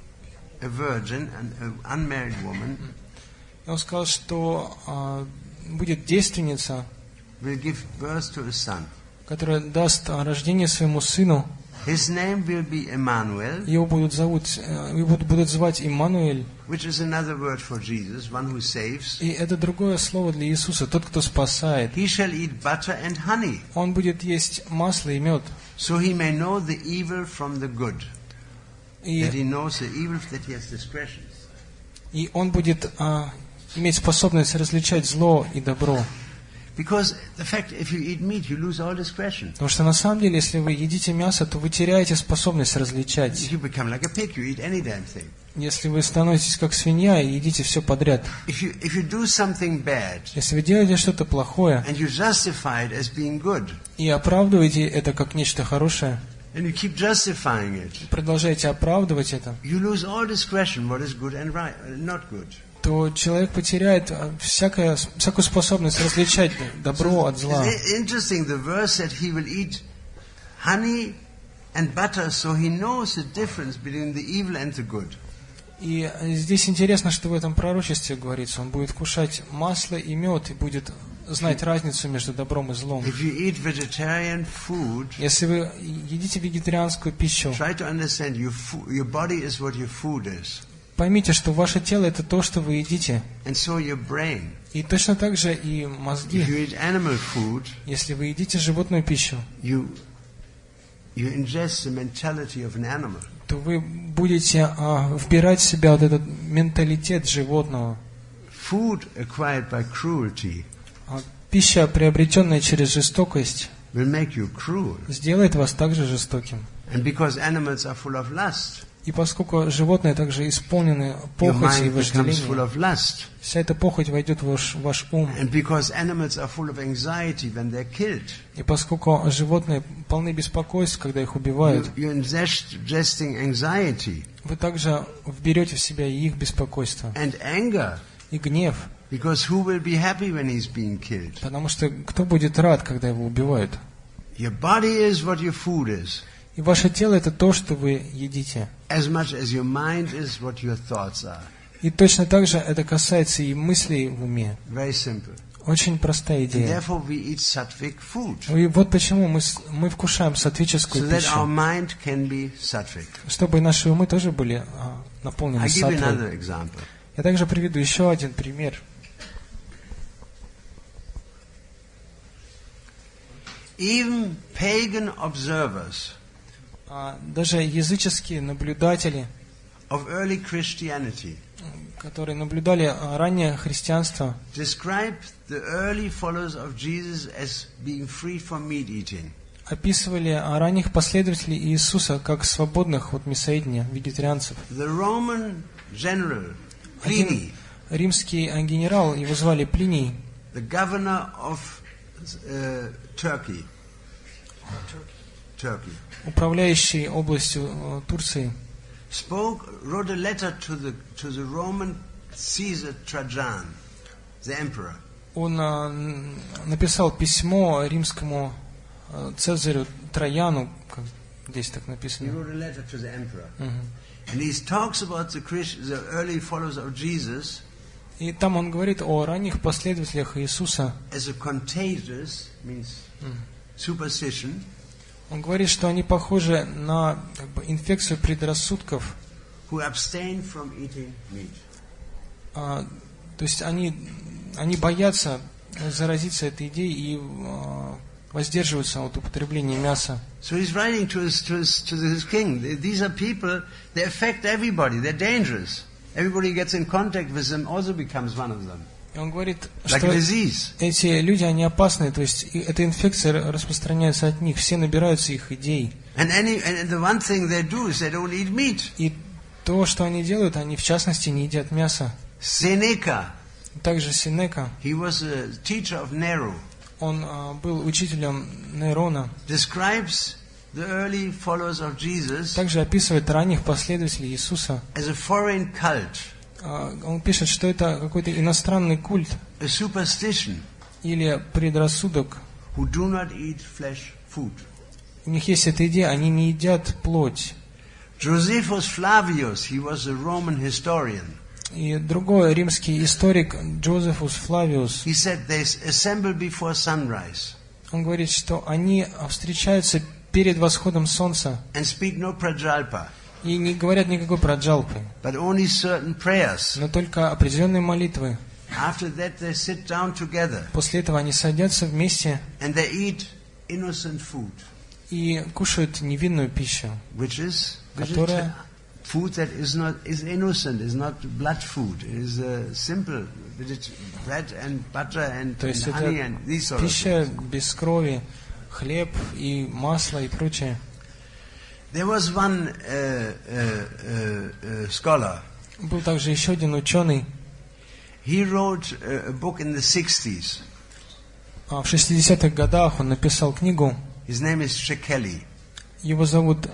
a virgin, an unmarried woman. Он сказал, что uh, будет девственница, will give birth to a son. Которая даст рождение своему сыну. His name will be Emmanuel. Его будут зовут, его будут звать Иммануэль. Which is another word for Jesus, one who saves. И это другое слово для Иисуса, тот, кто спасает. He shall eat butter and honey. Он будет есть масло и мед. So he may know the evil from the good. И, that he knows the evil, that he has discretion. И он будет а, иметь способность различать зло и добро. Because the fact, if you eat meat, you lose all discretion. Потому что на самом деле, если вы едите мясо, то вы теряете способность различать. You become like a pig, you eat any damn thing. Если вы становитесь как свинья и едите все подряд. If you, if you do something bad, если вы делаете что-то плохое, and you justify it as being good, и оправдываете это как нечто хорошее, and you keep justifying it, продолжаете оправдывать это, you lose all discretion what is good and right, not good. То человек потеряет всякое, всякую способность различать добро от зла. Interesting, the verse that he will eat honey and butter, so he knows the difference between the evil and the good. И здесь интересно, что в этом пророчестве говорится, он будет кушать масло и мед и будет знать разницу между добром и злом. If you eat vegetarian food, если вы едите вегетарианскую пищу, try to understand your, your body is what your food is. Поймите, что ваше тело это то, что вы едите. And so your brain. И точно так же и мозги. If you eat animal food, если вы едите животную пищу, you, you ingest the mentality of an animal. То вы будете а, вбирать в себя вот этот менталитет животного. Food acquired by cruelty. А, пища, приобретенная через жестокость, will make you cruel. Сделает вас также жестоким. And because animals are full of lust. И поскольку животные также исполнены похотью и вожделением, вся эта похоть войдет в ваш, ваш ум. И поскольку животные полны беспокойств, когда их убивают, вы также вберете в себя и их беспокойство, и гнев. Потому что кто будет рад, когда его убивают? И ваше тело это то, что вы едите. As much as your mind is what your thoughts are. И точно так же это касается и мыслей в уме. Very simple. Очень простая идея. And therefore we eat sattvic food. И вот почему мы мы вкушаем саттвическую so пищу. That our mind can be sattvic. Чтобы наши умы тоже были а, наполнены саттвой. I give another example. Я также приведу еще один пример. Even pagan observers, даже языческие наблюдатели, of early Christianity, которые наблюдали раннее христианство, describe the early followers of Jesus as being free from meat eating. Описывали ранних последователей Иисуса как свободных от мясоедения, вегетарианцев. The Roman general, Pliny, Один римский генерал, его звали Плиний, the governor of uh, Turkey, Turkey, управляющий областью Турции, spoke, wrote a letter to the to the Roman Caesar Trajan, the emperor. Он uh, написал письмо римскому uh, Цезарю Трояну, как здесь так написано. He wrote a letter to the emperor, uh-huh. and he talks about the Christ, the early followers of Jesus. И там он говорит о ранних последователях Иисуса. As a contagious means uh-huh. superstition. Он говорит, что они похожи на как бы, инфекцию предрассудков. Who abstain from eating meat. А, то есть они, они боятся заразиться этой идеей и а, воздерживаются от употребления мяса. So he's writing to his, to his, to his king. These are people, they affect everybody. They're dangerous. Everybody gets in contact with them also becomes one of them. И он говорит, like что эти люди, они опасны, то есть эта инфекция распространяется от них, все набираются их идей. And any, and the one thing they do is they don't eat meat. И то, что они делают, они в частности не едят мясо. Seneca. Также Сенека. He was a teacher of Nero. Он uh, был учителем Нерона. Describes the early followers of Jesus. Также описывает ранних последователей Иисуса. As a foreign cult. Он пишет, что это какой-то иностранный культ a superstition, или предрассудок. Who do not eat flesh food. У них есть эта идея, они не едят плоть. Josephus Flavius, he was a Roman historian. И другой римский историк Джозефус Флавиус. He said they assemble before sunrise. Он говорит, что они встречаются перед восходом солнца. And speak no prajalpa. И не говорят никакой праджалпы, but only certain prayers. Но только определенные молитвы. After that they sit down together. После этого они садятся вместе and they eat innocent food. И кушают невинную пищу, which is, которая food that is not is innocent, is not blood food, it is uh, simple, bread and butter and, and honey and these sort of things. Пища без крови, хлеб и масло и прочее. There was one uh, uh, uh, uh, scholar. Был также еще один ученый. He wrote a book in the sixties. В шестидесятых годах он написал книгу. His name is Shekeli. Его зовут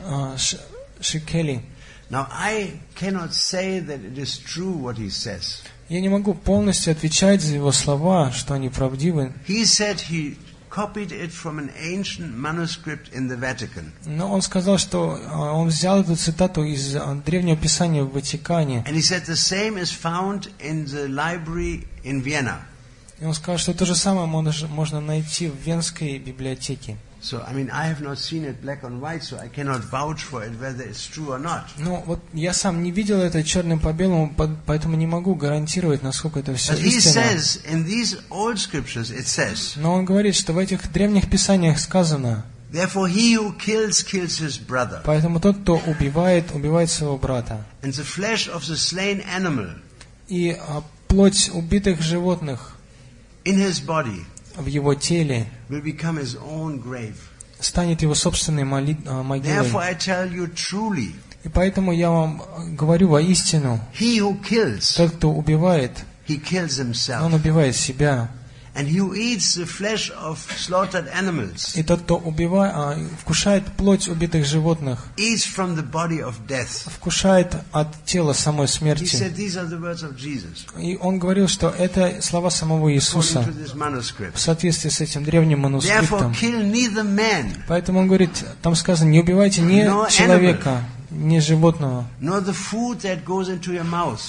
Шекели. Now I cannot say that it is true what he says. Я не могу полностью отвечать за его слова, что они правдивы. He said he copied it from an ancient manuscript in the Vatican. Но он сказал, что он взял эту цитату из древнего писания в Ватикане. And he said the same is found in the library in Vienna. И он сказал, что то же самое можно найти в Венской библиотеке. So I mean, I have not seen it black and white, so I cannot vouch for it whether it's true or not. Ну вот я сам не видел это черным по белому, поэтому не могу гарантировать, насколько это все истинно. But he says in these old scriptures it says. Но он говорит, что в этих древних писаниях сказано. Therefore he who kills kills his brother. Поэтому тот, кто убивает, убивает своего брата. And the flesh of the slain animal. И плоть убитых животных. In his body. В его теле will become his own grave. Станет его собственной могилой. Therefore I tell you truly. И поэтому я вам говорю воистину. He who kills, тот, кто убивает, he kills himself. Он убивает себя. And he who eats the flesh of slaughtered animals, и тот, кто убивает, а, вкушает плоть убитых животных, eats from the body of death. Вкушает от тела самой смерти. He said, these are the words of Jesus. И он говорил, что это слова самого Иисуса в соответствии с этим древним манускриптом. Поэтому он говорит, там сказано, не убивайте ни no человека, animal, ни животного. Nor the food that goes into your mouth.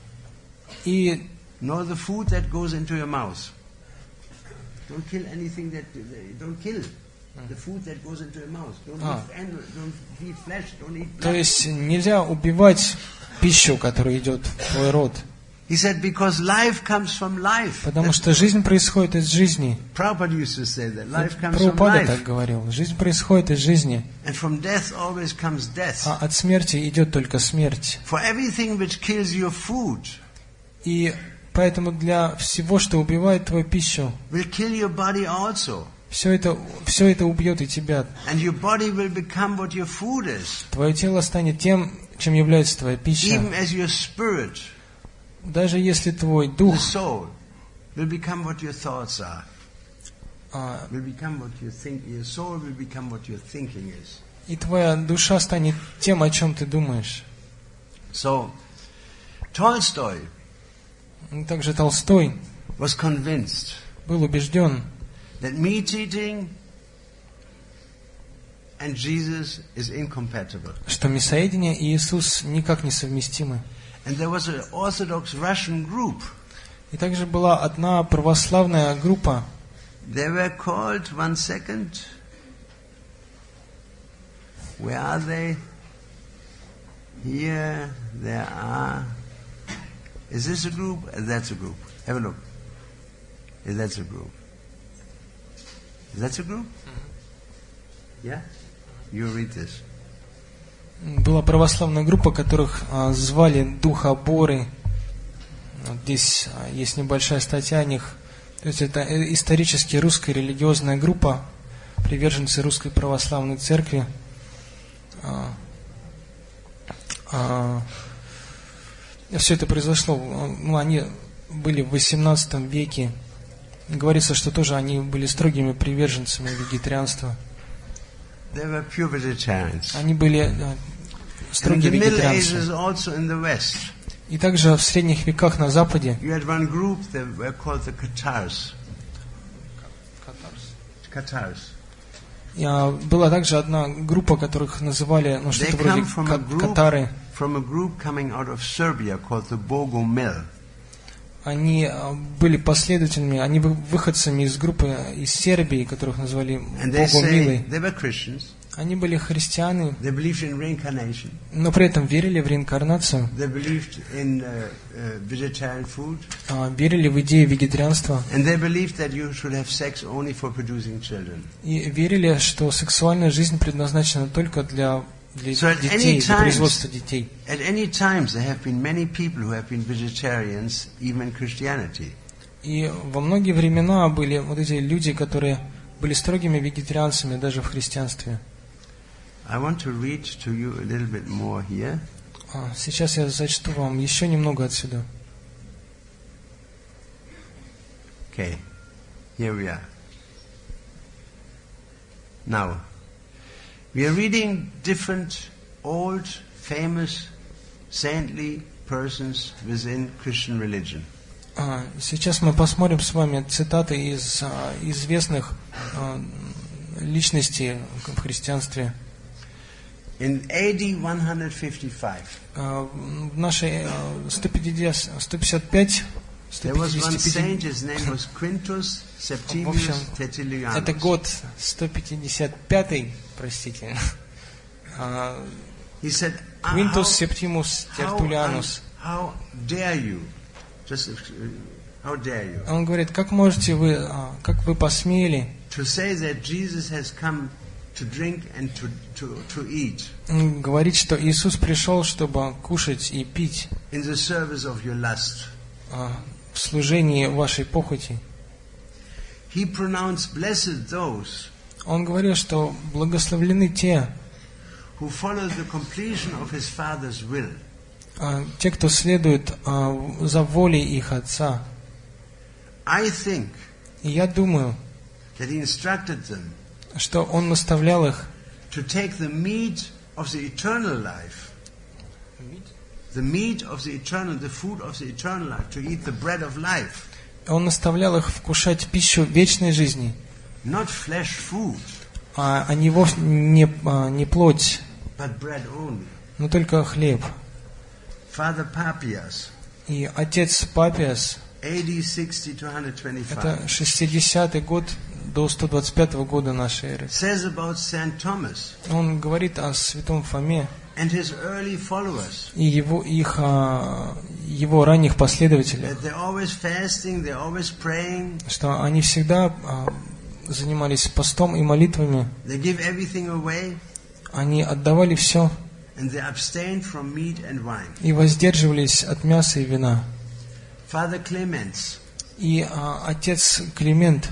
И nor the food that goes into your mouth. Don't kill anything that don't kill the food that goes into your mouth. Don't eat, don't eat flesh. Don't eat blood. То есть нельзя убивать пищу, которая идет в твой рот. He said, because life comes from life. Потому что жизнь происходит из жизни. Prabhupada used to say that life comes from life. Так говорил. Жизнь происходит из жизни. And from death always comes death. А от смерти идет только смерть. For everything which kills your food. И поэтому для всего, что убивает твою пищу, will kill your body also. Все это, все это убьет и тебя. And your body will become what your food is. Твое тело станет тем, чем является твоя пища. Even as your spirit. Даже если твой дух the soul will become what your thoughts are. Uh, will become what you think. Your soul will become what your thinking is. И твоя душа станет тем, о чем ты думаешь. So, Tolstoy. Также Толстой was convinced. Был убежден, that meat eating and Jesus is incompatible. Что мясоедение и Иисус никак не совместимы. And there was an Orthodox Russian group. И также была одна православная группа. They were called, one second. Where are they? Here there are. Is this a group? That's a group. Have a look. That's a group. That's a group? Yeah? You read this. Была православная группа, которых а, звали Духоборы. Вот здесь а, есть небольшая статья о них. То есть это исторически русская религиозная группа, приверженцы Русской Православной Церкви. А, а, все это произошло, ну, они были в восемнадцатом веке. Говорится, что тоже они были строгими приверженцами вегетарианства. Они были а, строгие вегетарианцы. И также в средних веках на Западе была также одна группа, которых называли, ну, что-то вроде катары. Они были последователями, они были выходцами из группы из Сербии, которых назвали Богомилы. Они были христианы, но при этом верили в реинкарнацию, in, uh, uh, верили в идею вегетарианства и верили, что сексуальная жизнь предназначена только для для so детей, times, для производства детей. At any times there have been many people who have been vegetarians, even in Christianity. И во многие времена были вот эти люди, которые были строгими вегетарианцами даже в христианстве. I want to read to you a little bit more here. А, сейчас я зачту вам еще немного отсюда. Okay, here we are. Now, we are reading different old, famous, saintly persons within Christian religion. А, сейчас мы посмотрим с вами цитаты из а, известных а, личностей в христианстве. In A D one fifty-five, а, в нашей а, сто пятьдесят пять there was one saint, his name was Quintus Septimius Tertullianus. Это год сто пятьдесят пятый, простите. He said, Quintus Septimus Tertullianus. How dare you? Just, how dare you? Он говорит, как можете вы, как вы посмели to say that Jesus has come to drink and to, to, to eat. Говорить, что Иисус пришел, чтобы кушать и пить. In the service of your lust. В служении вашей похоти. He pronounced blessed those. Он говорил, что благословлены те, who follow the completion of his Father's will. Те, кто следует за волей их Отца. I think. И я думаю, that he instructed them. Что он наставлял их. To take the meat of the eternal life. The meat of the eternal, the food of the eternal life, to eat the bread of life. Он наставлял их вкушать пищу вечной жизни. Not flesh food. А, а не, вовсе, не, а, не плоть, but bread only. Но только хлеб. Father Papias. И отец Папиас. A D sixty to one twenty-five. Это шестидесятый год до сто двадцать пятого года нашей эры. Says about Saint Thomas. Он говорит о святом Фоме. And his early followers. И его их его ранних последователях, что они всегда а, занимались постом и молитвами, они отдавали все и воздерживались от мяса и вина. И а, отец Климент,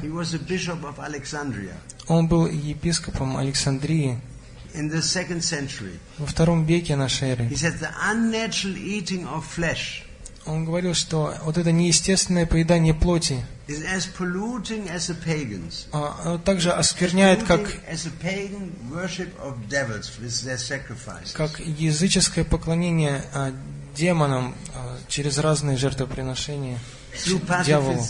он был епископом Александрии во втором веке нашей эры. Он говорил, что вот это неестественное поедание плоти оно также оскверняет, как, как языческое поклонение а, демонам а, через разные жертвоприношения дьяволу.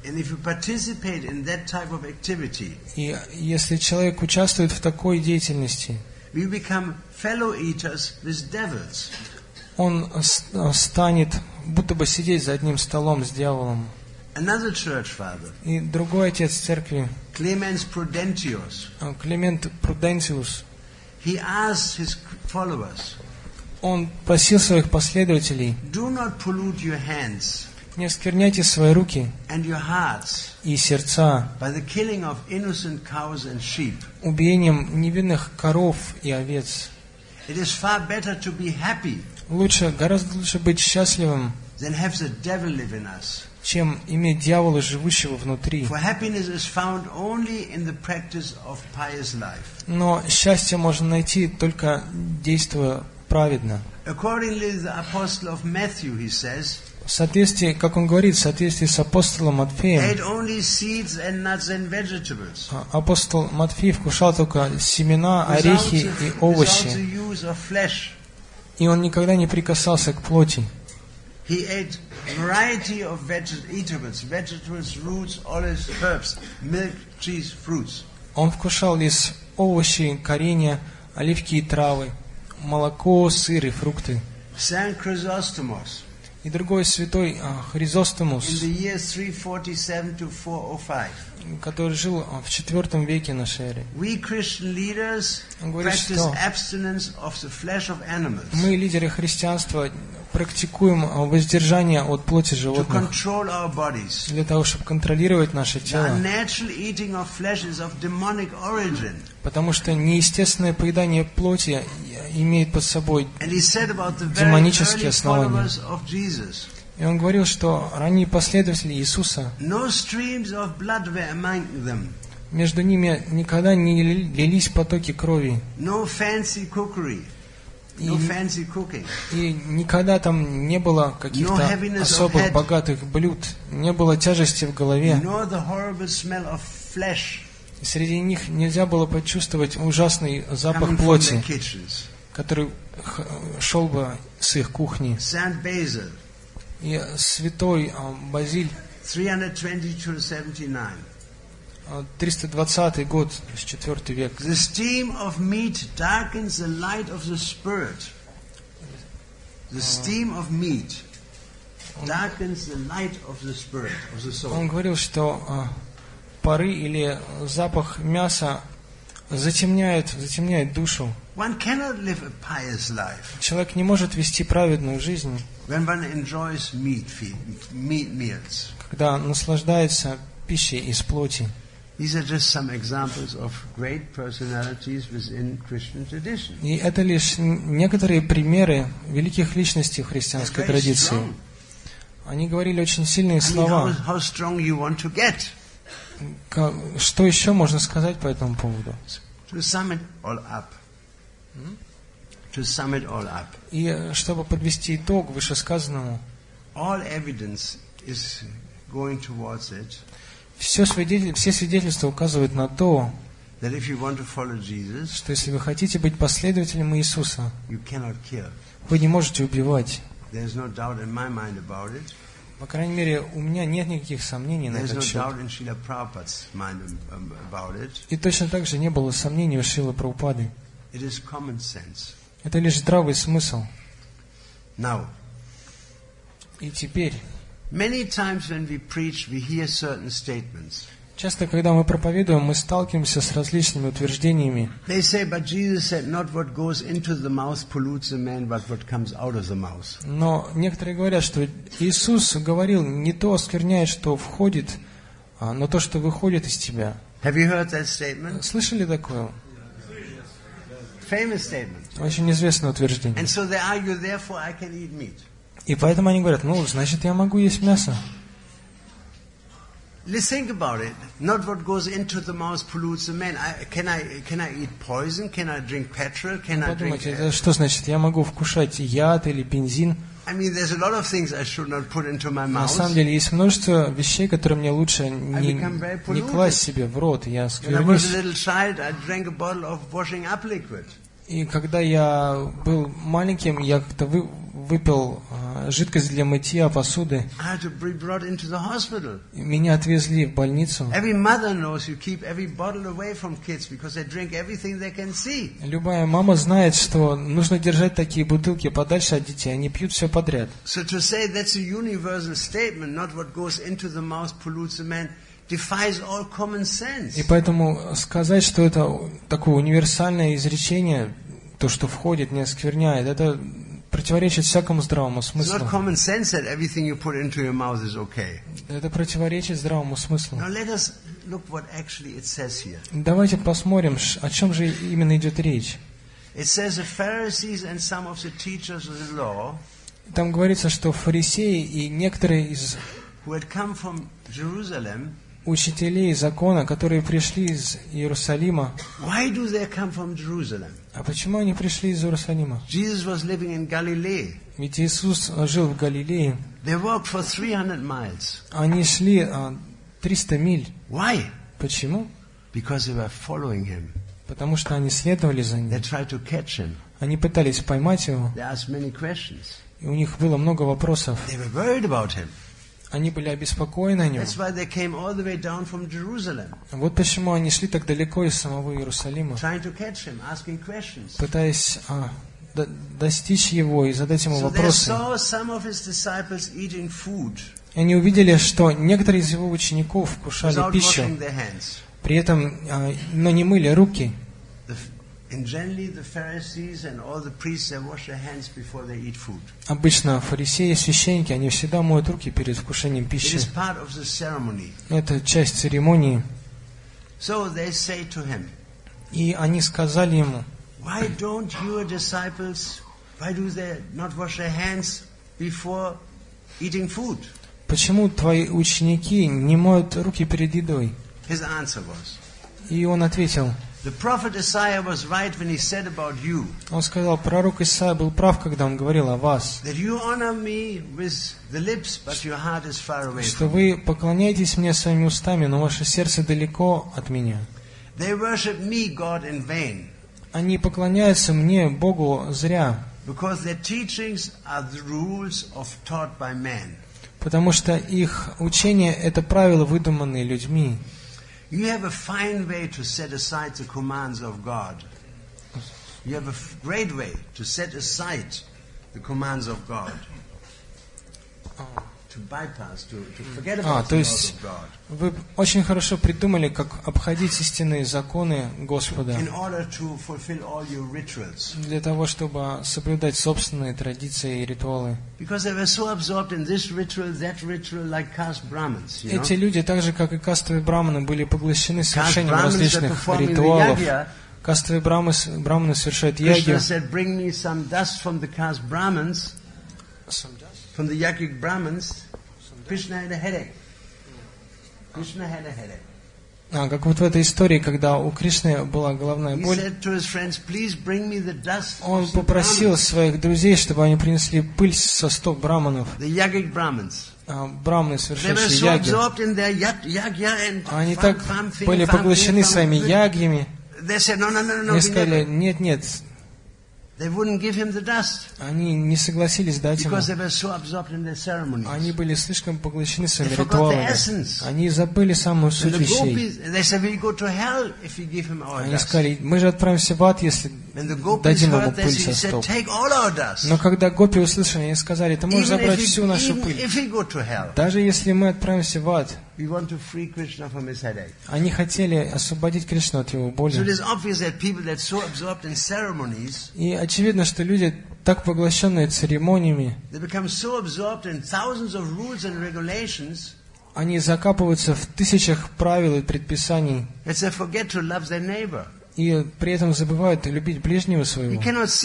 И если человек участвует в такой деятельности, он станет будто бы сидеть за одним столом с дьяволом. И другой отец церкви, Климент Прудентиус, он просил своих последователей: не оскверняйте свои руки и сердца убиением невинных коров и овец. Лучше, гораздо лучше быть счастливым, чем иметь дьявола, живущего внутри. Но счастье можно найти только действуя праведно. В соответствии, как он говорит, в соответствии с апостолом Матфеем, апостол Матфей вкушал только семена, орехи и овощи, и он никогда не прикасался к плоти. Он вкушал из овощей, коренья, оливки и травы, молоко, сыр и фрукты. И другой святой Хризостомус, который жил в четвертом веке нашей эры, он говорит, что мы, лидеры христианства, практикуем воздержание от плоти животных для того, чтобы контролировать наше тело. Потому что неестественное поедание плоти имеет под собой демонические основания. И он говорил, что ранние последователи Иисуса, между ними никогда не лились потоки крови. И, и никогда там не было каких-то особых богатых блюд, не было тяжести в голове. И среди них нельзя было почувствовать ужасный запах плоти, который шел бы с их кухни. И святой Базиль, триста двадцатый год, четвертый век. The steam of meat darkens the light of the spirit. The steam of meat darkens the light of the spirit, of the soul. Он говорил, что а, пары или запах мяса затемняет, затемняет душу. One cannot live a pious life. Человек не может вести праведную жизнь, when one enjoys meat, meat meals. Когда наслаждается пищей из плоти. These are just some examples of great personalities within Christian tradition. И это лишь некоторые примеры великих личностей в христианской традиции. Они говорили очень сильные слова. How strong you want to get? Что еще можно сказать по этому поводу? To sum it all up. To sum it all up. И чтобы подвести итог вышесказанному, all evidence is going towards it. Все, свидетель, все свидетельства указывают на то, that if you want to follow Jesus, что если вы хотите быть последователем Иисуса, you cannot kill. Вы не можете убивать. There's no doubt in my mind about it. По крайней мере, у меня нет никаких сомнений на этот счет. И точно так же не было сомнений у Шрилы Прабхупады. Это лишь здравый смысл. Now, и теперь, many times when we preach, we hear certain statements. Часто, когда мы проповедуем, мы сталкиваемся с различными утверждениями. Но некоторые говорят, что Иисус говорил, не то оскверняет, что входит, но то, что выходит из тебя. Слышали такое? Очень известное утверждение. И поэтому они говорят, ну, значит, я могу есть мясо. Let's think about it. Not what goes into the mouth pollutes the man. I, can I can I eat poison? Can I drink petrol? Can I drink? Подумайте, что значит? Я могу вкушать яд или бензин? I mean, there's a lot of things I should not put into my mouth. На самом деле есть множество вещей, которые мне лучше не, не класть себе в рот. Я сквернюсь. И когда я был маленьким, я как-то вы, выпил а, жидкость для мытья посуды. Меня отвезли в больницу. Любая мама знает, что нужно держать такие бутылки подальше от детей, они пьют все подряд. So to say that's a universal statement, not what goes into the mouth pollutes the man. И поэтому сказать, что это такое универсальное изречение, то, что входит, не оскверняет, это противоречит всякому здравому смыслу. Это противоречит здравому смыслу. Давайте посмотрим, о чем же именно идет речь. Там говорится, что фарисеи и некоторые из учителей закона, которые пришли из Иерусалима. Why do they come from Jerusalem? А почему они пришли из Иерусалима? Jesus was living in Galilee. Ведь Иисус жил в Галилее. They walked for three hundred miles. Они шли триста миль. Why? Почему? Because they were following him. Потому что они следовали за ним. They tried to catch him. Они пытались поймать его. They asked many questions. И у них было много вопросов. They were worried about him. Они были обеспокоены о нем. Вот почему они шли так далеко из самого Иерусалима, пытаясь а, до, достичь его и задать ему вопросы. И они увидели, что некоторые из его учеников вкушали пищу, при этом, а, но не мыли руки. Обычно фарисеи и священники, они всегда моют руки перед вкушением пищи. Это часть церемонии. И они сказали ему, почему твои ученики не моют руки перед едой? И он ответил, он сказал, пророк Исаия был прав, когда он говорил о вас, что вы поклоняетесь мне своими устами, но ваше сердце далеко от меня. Они поклоняются мне, Богу, зря, потому что их учение — это правила, выдуманные людьми. You have a fine way to set aside the commands of God. You have a great way to set aside the commands of God. To bypass, to, to forget about the laws of God. Вы очень хорошо придумали, как обходить истинные законы Господа. In order to fulfill all your rituals. Для того, чтобы соблюдать собственные традиции и ритуалы. Because they were so absorbed in this ritual, that ritual, like caste Brahmins. You know? Эти люди, так же как и кастовые браманы, были поглощены совершением различных ритуалов. Кастовые браманы, браманы совершают ягью. Said, bring me some dust from the caste Brahmins. From the Yagic Brahmins, Krishna had a headache. Krishna had a headache. А, как вот в этой истории, когда у Кришны была головная боль, он попросил своих друзей, чтобы они принесли пыль со стоп браманов. А, браманы, совершающие яги. Они так были поглощены своими ягьями. Они сказали, нет, нет. Они не согласились дать ему. Они были слишком поглощены своими ритуалами. Они забыли самую суть вещей. Они сказали, мы же отправимся в ад, если дадим ему пыль со стоп. Но когда гопи услышали, они сказали, ты можешь забрать всю нашу пыль. Даже если мы отправимся в ад, они хотели освободить Кришну от его боли. И очевидно, что люди, так поглощенные церемониями, они закапываются в тысячах правил и предписаний. И при этом забывают любить ближнего своего.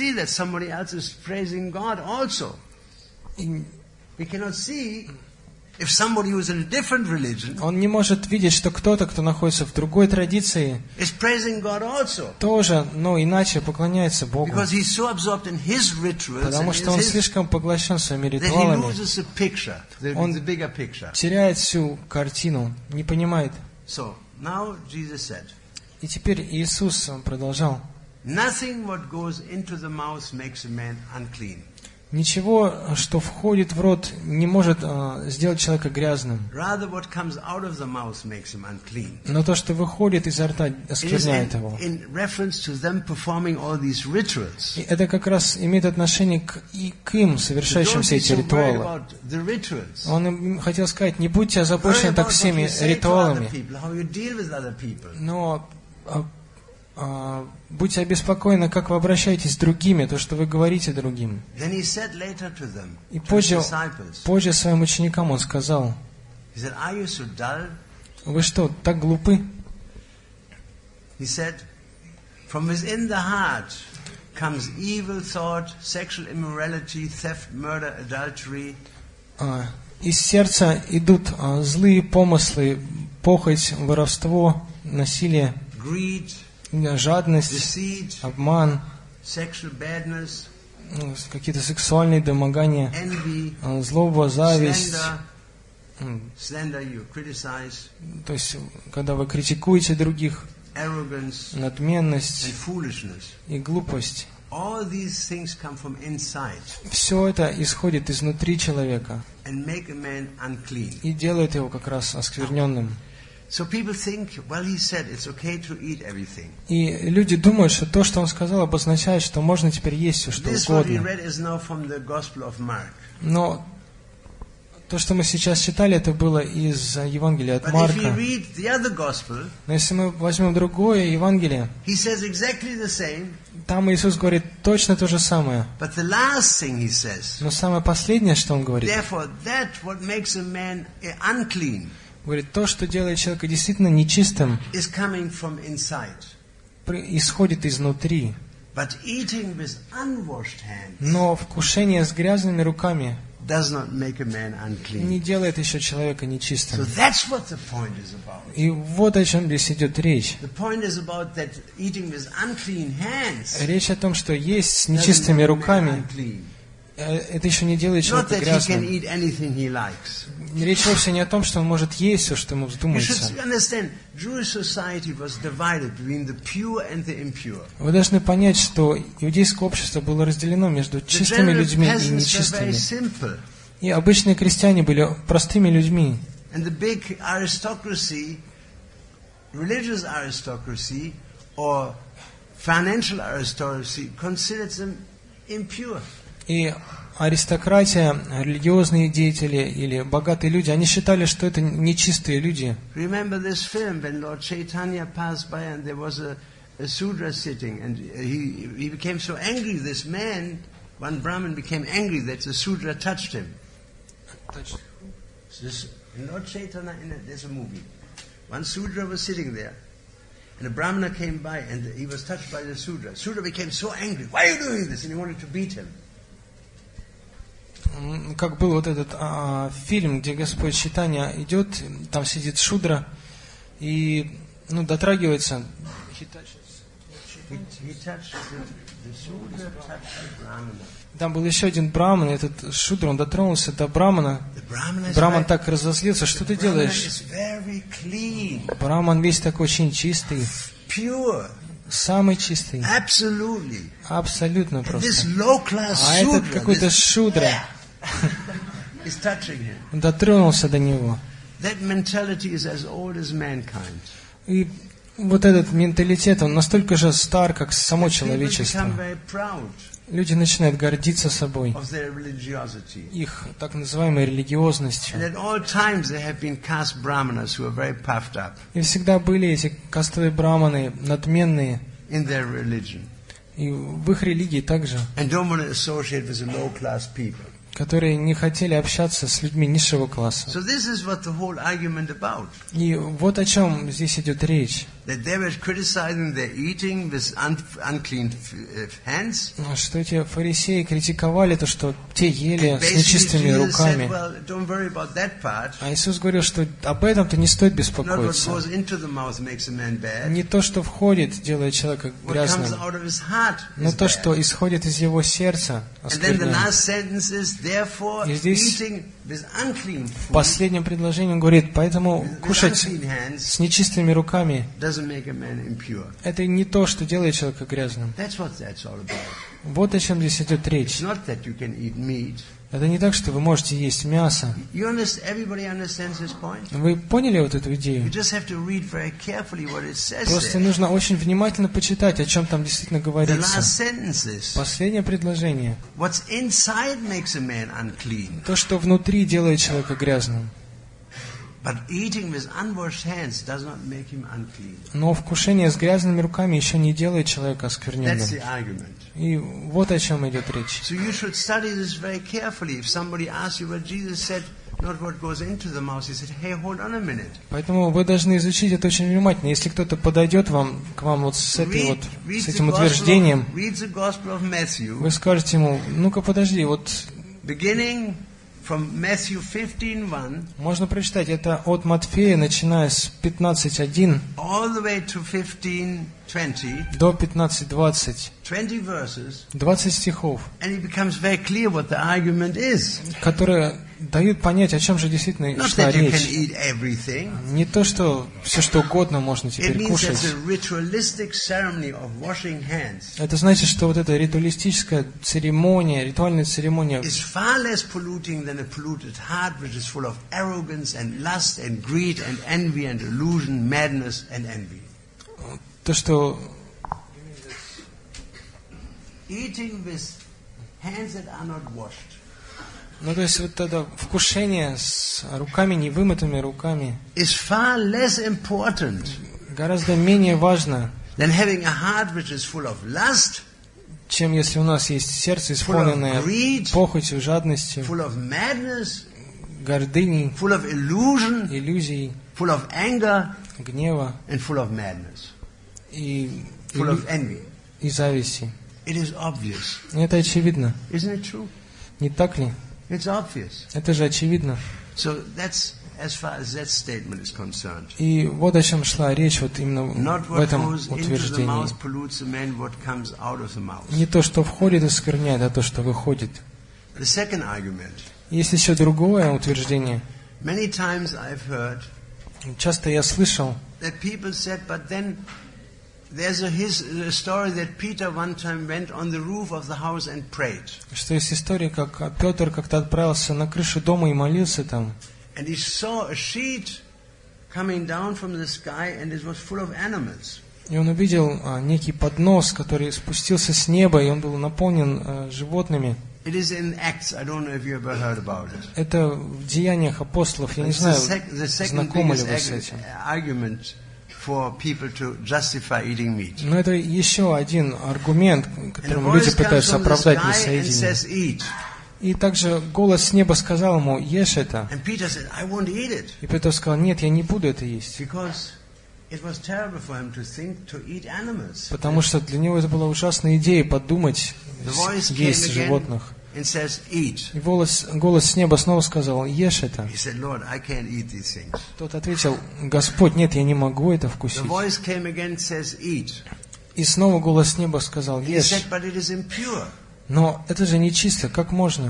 Он не может видеть, что кто-то, кто находится в другой традиции, тоже, но иначе поклоняется Богу. Потому что он слишком поглощен своими ритуалами. Он теряет всю картину, не понимает. И теперь Иисус продолжал. Ничего, что входит в рот, не может uh, сделать человека грязным. Но то, что выходит изо рта, оскверняет его. И это как раз имеет отношение к, и к им, совершающим все эти ритуалы. Он им хотел сказать, не будьте озабочены так всеми ритуалами, но а, а, будьте обеспокоены, как вы обращаетесь с другими, то, что вы говорите другим. И позже, позже своим ученикам он сказал, вы что, так глупы? Из сердца идут а, злые помыслы, похоть, воровство, насилие, жадность, deceit, обман, badness, какие-то сексуальные домогания, envy, злоба, зависть. Slander, slander you criticize, то есть, когда вы критикуете других, arrogance, надменность и глупость. All these things come from inside. Все это исходит изнутри человека and make a man unclean. И делает его как раз оскверненным. So people think, well, he said it's okay to eat everything. И люди думают, что то, что он сказал, обозначает, что можно теперь есть все, что угодно. Но то, что мы сейчас читали, это было из Евангелия от Марка. Но если мы возьмем другое Евангелие, там Иисус говорит точно то же самое. Но самое последнее, что Он говорит, говорит, то, что делает человека действительно нечистым, исходит изнутри. Но вкушение с грязными руками не делает еще человека нечистым. И вот о чем здесь идет речь. Речь о том, что есть с нечистыми руками, это еще не делает человека грязным. Речь вовсе не о том, что он может есть все, что ему вздумается. Вы должны понять, что иудейское общество было разделено между чистыми людьми и нечистыми. И обычные крестьяне были простыми людьми. И аристократия, религиозные деятели или богатые люди, они считали, что это нечистые люди. Remember this film when Lord Chaitanya passed by and there was a, a Sudra sitting and he he became so angry. This man, one Brahmin, became angry that the Sudra touched him. This, in Lord Chaitanya, in a, there's a movie. One Sudra was sitting there. And a Brahmana came by and he was touched by the Sudra. Sudra became so angry. Why are you doing this? And he wanted to beat him. Как был вот этот а, фильм, где Господь Чайтанья идет, там сидит Шудра и ну, дотрагивается. Там был еще один браман, этот Шудра, он дотронулся до брамана. Браман так разозлился, что ты делаешь? Браман весь такой очень чистый. Самый чистый. Абсолютно просто. А этот какой-то Шудра. Он дотронулся до него. И вот этот менталитет, он настолько же стар, как само человечество. Люди начинают гордиться собой, их так называемой религиозностью. И всегда были эти кастовые браманы, надменные, и в их религии также, которые не хотели общаться с людьми низшего класса. So this is what the whole argument about. И вот о чем здесь идет речь. That they were criticizing their eating with unclean hands. Что эти фарисеи критиковали то, что те ели с нечистыми руками. Well, don't worry about that part. А Иисус говорил, что об этом-то не стоит беспокоиться. Not what goes into the mouth makes a man bad. Не то, что входит, делает человека грязным, What comes out of his heart но is то, bad. что исходит из его сердца, оскверняет. И здесь в последнем предложении он говорит, поэтому кушать с нечистыми руками — это не то, что делает человека грязным. Вот о чем здесь идет речь. Это не так, что вы можете есть мясо. Вы поняли вот эту идею? Просто нужно очень внимательно почитать, о чем там действительно говорится. Последнее предложение. То, что внутри делает человека грязным. Но вкушение с грязными руками еще не делает человека оскверненным. И вот о чем идет речь. Поэтому вы должны изучить это очень внимательно. Если кто-то подойдет вам, к вам вот с, этой вот, с этим утверждением, вы скажете ему, ну-ка подожди, вот... From Matthew fifteen one, можно прочитать это от Матфея, начиная с пятнадцать один all the way to fifteen twenty, до пятнадцать двадцать, twenty verses, двадцать стихов, and it becomes very clear what the argument is. Которые дают понять, о чем же действительно Not шла that you речь. can eat everything. Не то, что все что угодно можно теперь It means кушать. there's a ritualistic ceremony of washing hands. Это значит, что вот эта ритуалистическая церемония, ритуальная церемония is far less polluting than a polluted heart which is full of arrogance and lust and greed and envy and illusion, madness and envy. То, что Eating with hands that are not washed. Ну, то есть вот это вкушение с руками, невымытыми руками, is far less important гораздо менее важно, than having a heart which is full of lust, чем если у нас есть сердце, исполненное greed, похотью, жадностью, full of madness, гордыней, full of illusion, иллюзий, full of anger, гнева and full of madness, и, full и, of envy. и зависти. It is obvious. Это очевидно. Isn't it true? Не так ли? It's obvious. Это же очевидно. So that's as far as that statement is concerned. И вот о чем шла речь вот именно Not в what этом goes into the утверждении. mouth pollutes the man, what comes out of the mouth. Не то, что входит, оскверняет, а то, что выходит. The second argument. Есть еще другое утверждение. Many times I've heard Часто я слышал, that people said, but then there's a, his, a story that Peter one time went on the roof of the house and prayed. Что есть история, как Петр как-то отправился на крышу дома и молился там. And he saw a sheet coming down from the sky and it was full of animals. И он увидел а, некий поднос, который спустился с неба, и он был наполнен а, животными. It is in Acts. I don't know if you ever heard about it. Это в Деяниях апостолов. Я не знаю, знакомы ли вы с этим. Argument for people to justify eating meat. Но это еще один аргумент, которым люди пытаются оправдать мясоедение. И также голос с неба сказал ему: ешь это. And Peter said, I won't eat it. И Петр сказал: нет, я не буду это есть. Because it was terrible for him to think to eat animals. Потому что для него это была ужасная идея подумать есть животных. And says, eat. И голос, голос с неба снова сказал: ешь это. He said, Lord, I can't eat these things. Тот ответил: Господь, нет, я не могу это вкусить. The voice came again, says, eat. И снова голос с неба сказал: ешь. He said, but it is impure. Но это же нечисто, как можно?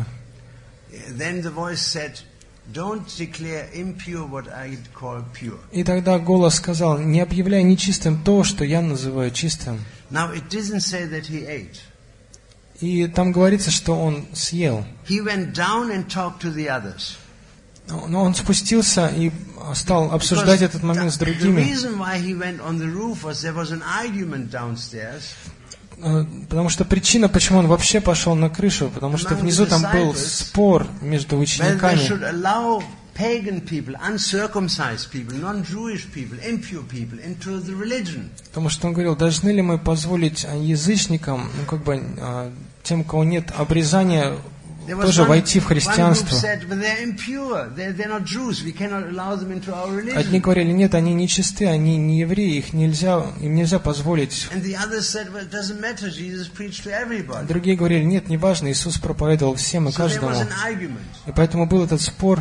Then the voice said, don't declare impure what I call pure. И тогда голос сказал: не объявляй нечистым то, что я называю чистым. Now it didn't say that he ate. И там говорится, что он съел. He went down and talked to the others. Но он спустился и стал обсуждать этот момент с другими. Потому что причина, почему он вообще пошел на крышу, потому что внизу там был спор между учениками. Pagan people, uncircumcised people, non-Jewish people, impure people into the religion. Потому что он говорил, должны ли мы позволить язычникам, ну как бы тем, у кого нет обрезания, тоже войти в христианство. Одни говорили, нет, они нечисты, они не евреи, их нельзя, им нельзя позволить. Другие говорили, нет, неважно, Иисус проповедовал всем и каждому. И поэтому был этот спор.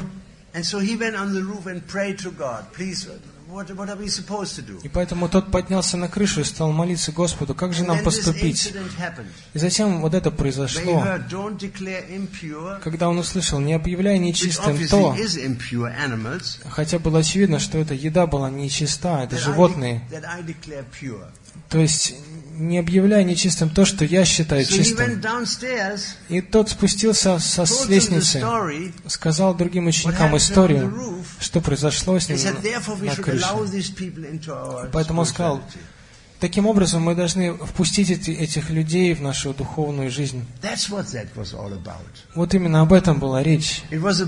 И поэтому тот поднялся на крышу и стал молиться Господу, как же нам поступить? И затем вот это произошло. Когда он услышал, не объявляй нечистым то, хотя было очевидно, что эта еда была нечиста, это животные. То есть не объявляй нечистым то, что я считаю чистым. И тот спустился со с лестницы, сказал другим ученикам историю, что произошло с ним на, на крыше. Поэтому он сказал, таким образом мы должны впустить эти, этих людей в нашу духовную жизнь. Вот именно об этом была речь.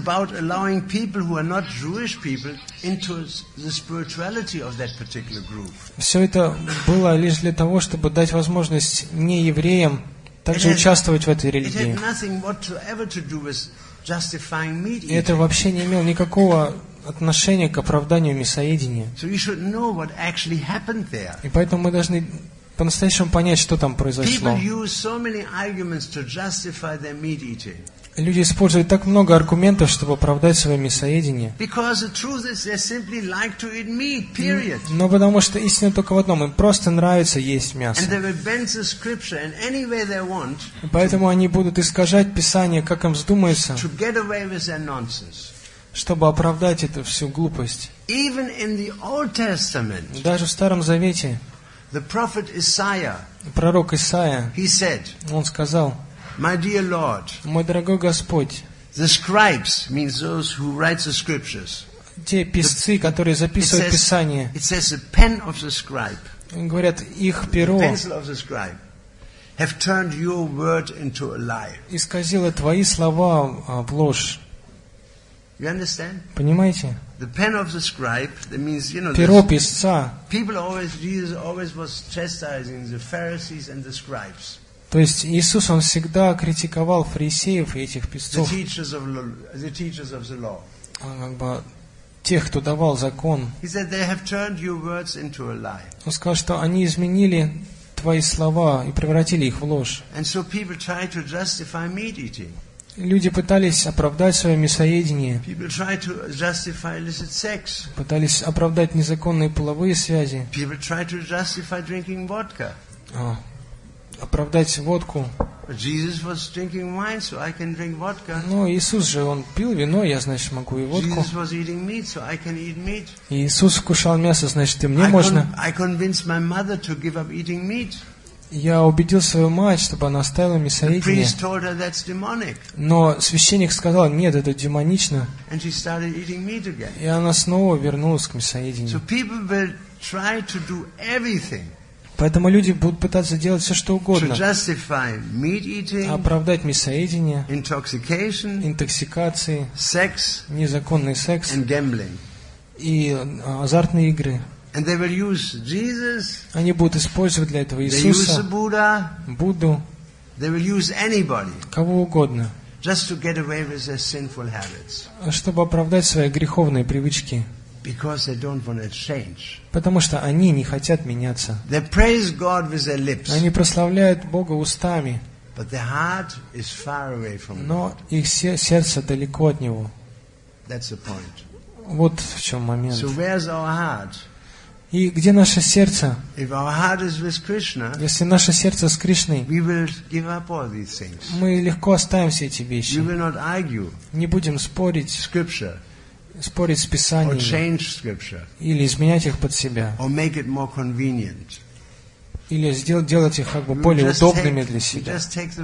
Все это было лишь для того, чтобы дать возможность неевреям также участвовать в этой религии. И это вообще не имело никакого отношения к оправданию мясоедения. И поэтому мы должны по-настоящему понять, что там произошло. Люди используют так много аргументов, чтобы оправдать свое мясоедение. Но потому что истина только в одном, им просто нравится есть мясо. И поэтому они будут искажать Писание, как им вздумается, чтобы оправдать эту всю глупость. Даже в Старом Завете пророк Исаия, он сказал, My dear Lord, мой дорогой Господь, the scribes means those who write the scriptures. Те писцы, которые записывают Писание, it says the pen of the scribe, говорят, их перо have turned your word into a lie. Исказило твои слова в ложь. You understand? Понимаете? The pen of the scribe, that means, you know, перо писца. People always, Jesus always was chastising the Pharisees and the scribes. То есть Иисус, Он всегда критиковал фарисеев и этих писцов, как бы тех, кто давал закон. Он сказал, что они изменили твои слова и превратили их в ложь. Люди пытались оправдать свое мясоедение, пытались оправдать незаконные половые связи, оправдать водку. Но Иисус же, Он пил вино, я, значит, могу и водку. И Иисус вкушал мясо, значит, и мне можно. Я убедил свою мать, чтобы она оставила мясоедение. Но священник сказал, нет, это демонично. И она снова вернулась к мясоедению. Поэтому люди будут пытаться делать все, что угодно. Оправдать мясоедение, интоксикации, незаконный секс и азартные игры. Они будут использовать для этого Иисуса, Будду, кого угодно, чтобы оправдать свои греховные привычки. Потому что они не хотят меняться. Они прославляют Бога устами, но их сердце далеко от Него. Вот в чем момент. И где наше сердце? Если наше сердце с Кришной, мы легко оставим все эти вещи. Не будем спорить, спорить с Писанием или изменять их под себя. или сделать, делать их как бы более удобными для себя.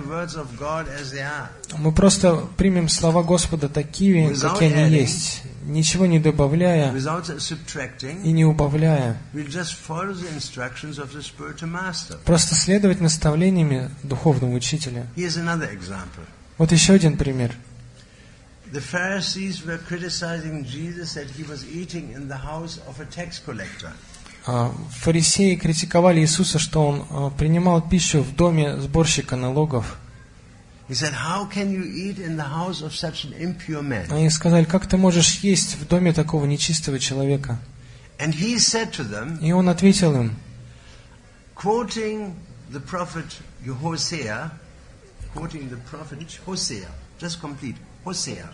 Мы просто примем слова Господа такими, какие они есть, ничего не добавляя и не убавляя. Просто следовать наставлениями духовного учителя. Вот еще один пример. The Pharisees were criticizing Jesus that he was eating in the house of a tax collector. Фарисеи критиковали Иисуса, что он принимал пищу в доме сборщика налогов. He said, "How can you eat in the house of such an impure man?" Они сказали, как ты можешь есть в доме такого нечистого человека? And he said to them, и он ответил им, quoting the prophet Hosea, quoting the prophet Hosea, just complete Hosea.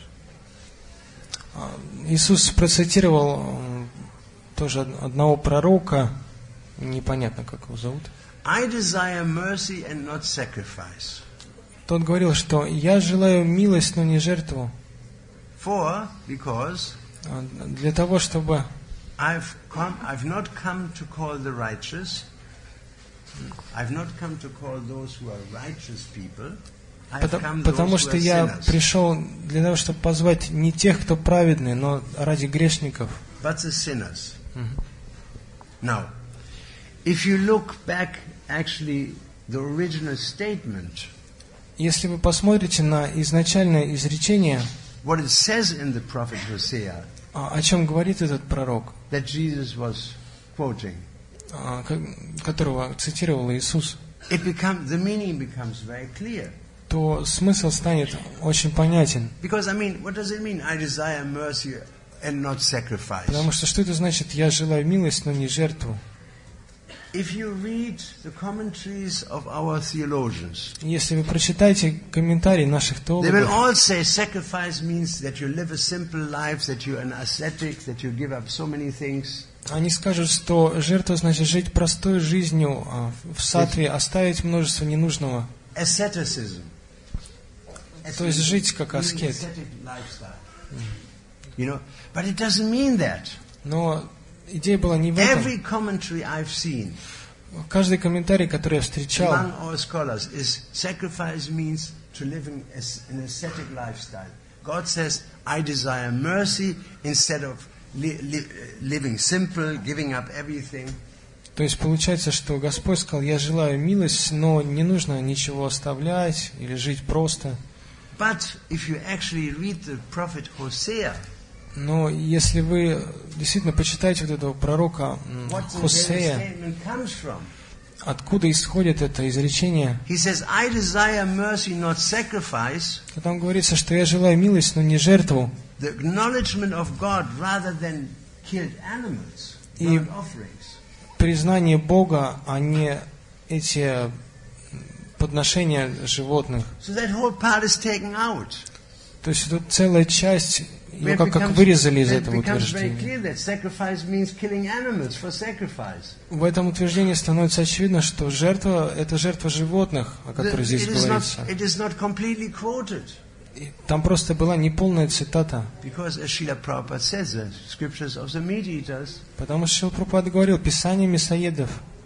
Иисус процитировал тоже одного пророка, непонятно, как его зовут. I desire mercy and not sacrifice. Тот говорил, что я желаю милость, но не жертву. For, because для того, чтобы I've come, I've not come to call the righteous. I've not come to call those who are righteous people. Потому, потому что я пришел для того, чтобы позвать не тех, кто праведный, но ради грешников. But the sinners. Mm-hmm. Now, if you look back, actually, the original statement. Если вы посмотрите на изначальное изречение, what it says in the prophet Hosea, о чем говорит этот пророк, that Jesus was quoting, которого цитировал Иисус, it become, the meaning becomes very clear. То смысл станет очень понятен. Because I mean, what does it mean? I desire mercy and not sacrifice. Потому что что это значит? Я желаю милость, но не жертву. If you read the commentaries of our theologians, если вы прочитаете комментарии наших теологов, they will all say sacrifice means that you live a simple life, that you are an ascetic, that you give up so many things. Они скажут, что жертва значит жить простой жизнью в сатве, оставить множество ненужного. Asceticism. То есть жить как аскет. You know, but it doesn't mean that. Но идея была не в этом. Every commentary I've seen, каждый комментарий, который я встречал, among all scholars, is sacrifice means to live in an ascetic lifestyle. God says, I desire mercy instead of li- li- living simple, giving up everything. То есть получается, что Господь сказал, я желаю милость, но не нужно ничего оставлять или жить просто. But if you actually read the prophet Hosea, но если вы действительно почитаете вот этого пророка Хосея, откуда исходит это изречение? He says, I desire mercy, not sacrifice. Там говорится, что я желаю милость, но не жертву. The acknowledgement of God rather than killed animals, not offerings. Признание Бога, а не эти подношения животных. So that whole part is taken out. То есть тут целая часть, ее как, как вырезали из этого утверждения. В этом утверждении становится очевидно, что жертва – это жертва животных, о которой здесь говорится. И там просто была неполная цитата. Потому что Шрила Прабхупада говорил, Писание мясоедов.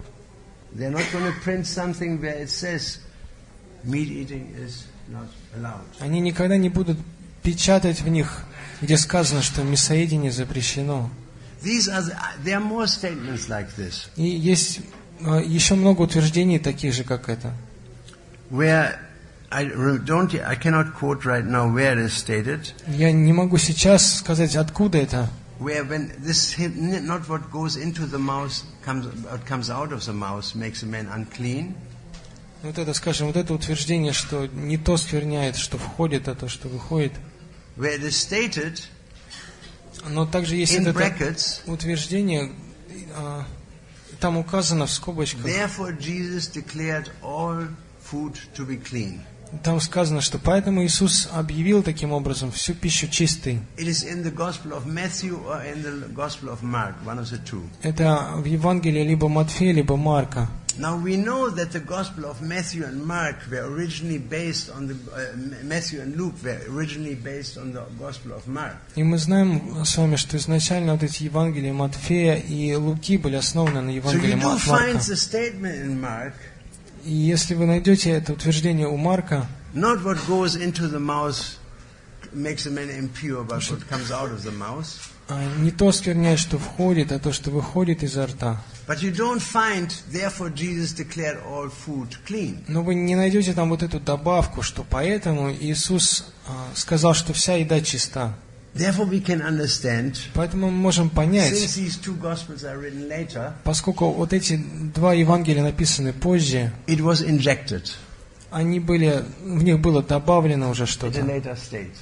Они никогда не будут печатать в них, где сказано, что мясоедение запрещено. These are the, there are more statements like this. И есть uh, еще много утверждений таких же, как это. Where I don't, I cannot quote right now where it is stated. Я не могу сейчас сказать, откуда это. Where when this not what goes into the mouth comes what comes out of the mouth makes a man unclean. Вот это, скажем, вот это утверждение, что не то скверняет, что входит, а то, что выходит. Where it is stated, но также есть это brackets, утверждение, а, там указано в скобочках. Therefore Jesus declared all food to be clean. Там сказано, что поэтому Иисус объявил таким образом всю пищу чистой. It is in the Gospel of Matthew or in the Gospel of Mark, one of the two. Это в Евангелии либо Матфея, либо Марка. Now we know that the Gospel of Matthew and Mark were originally based on the uh, Matthew and Luke were originally based on the Gospel of Mark. И мы знаем с вами, что изначально вот эти Евангелия Матфея и Луки были основаны на Евангелии Марка. So you do find the statement in Mark. И если вы найдете это утверждение у Марка, not what goes into the mouth makes a man impure, but what comes out of the mouth. Не то оскверняет, что входит, а то, что выходит изо рта. But you don't find, therefore Jesus declared all food clean. Но вы не найдете там вот эту добавку, что поэтому Иисус а, сказал, что вся еда чиста. Therefore we can understand, поэтому мы можем понять, since these two gospels are written later, поскольку вот эти два Евангелия написаны позже, it was injected. Они были, в них было добавлено уже что-то. In a later state.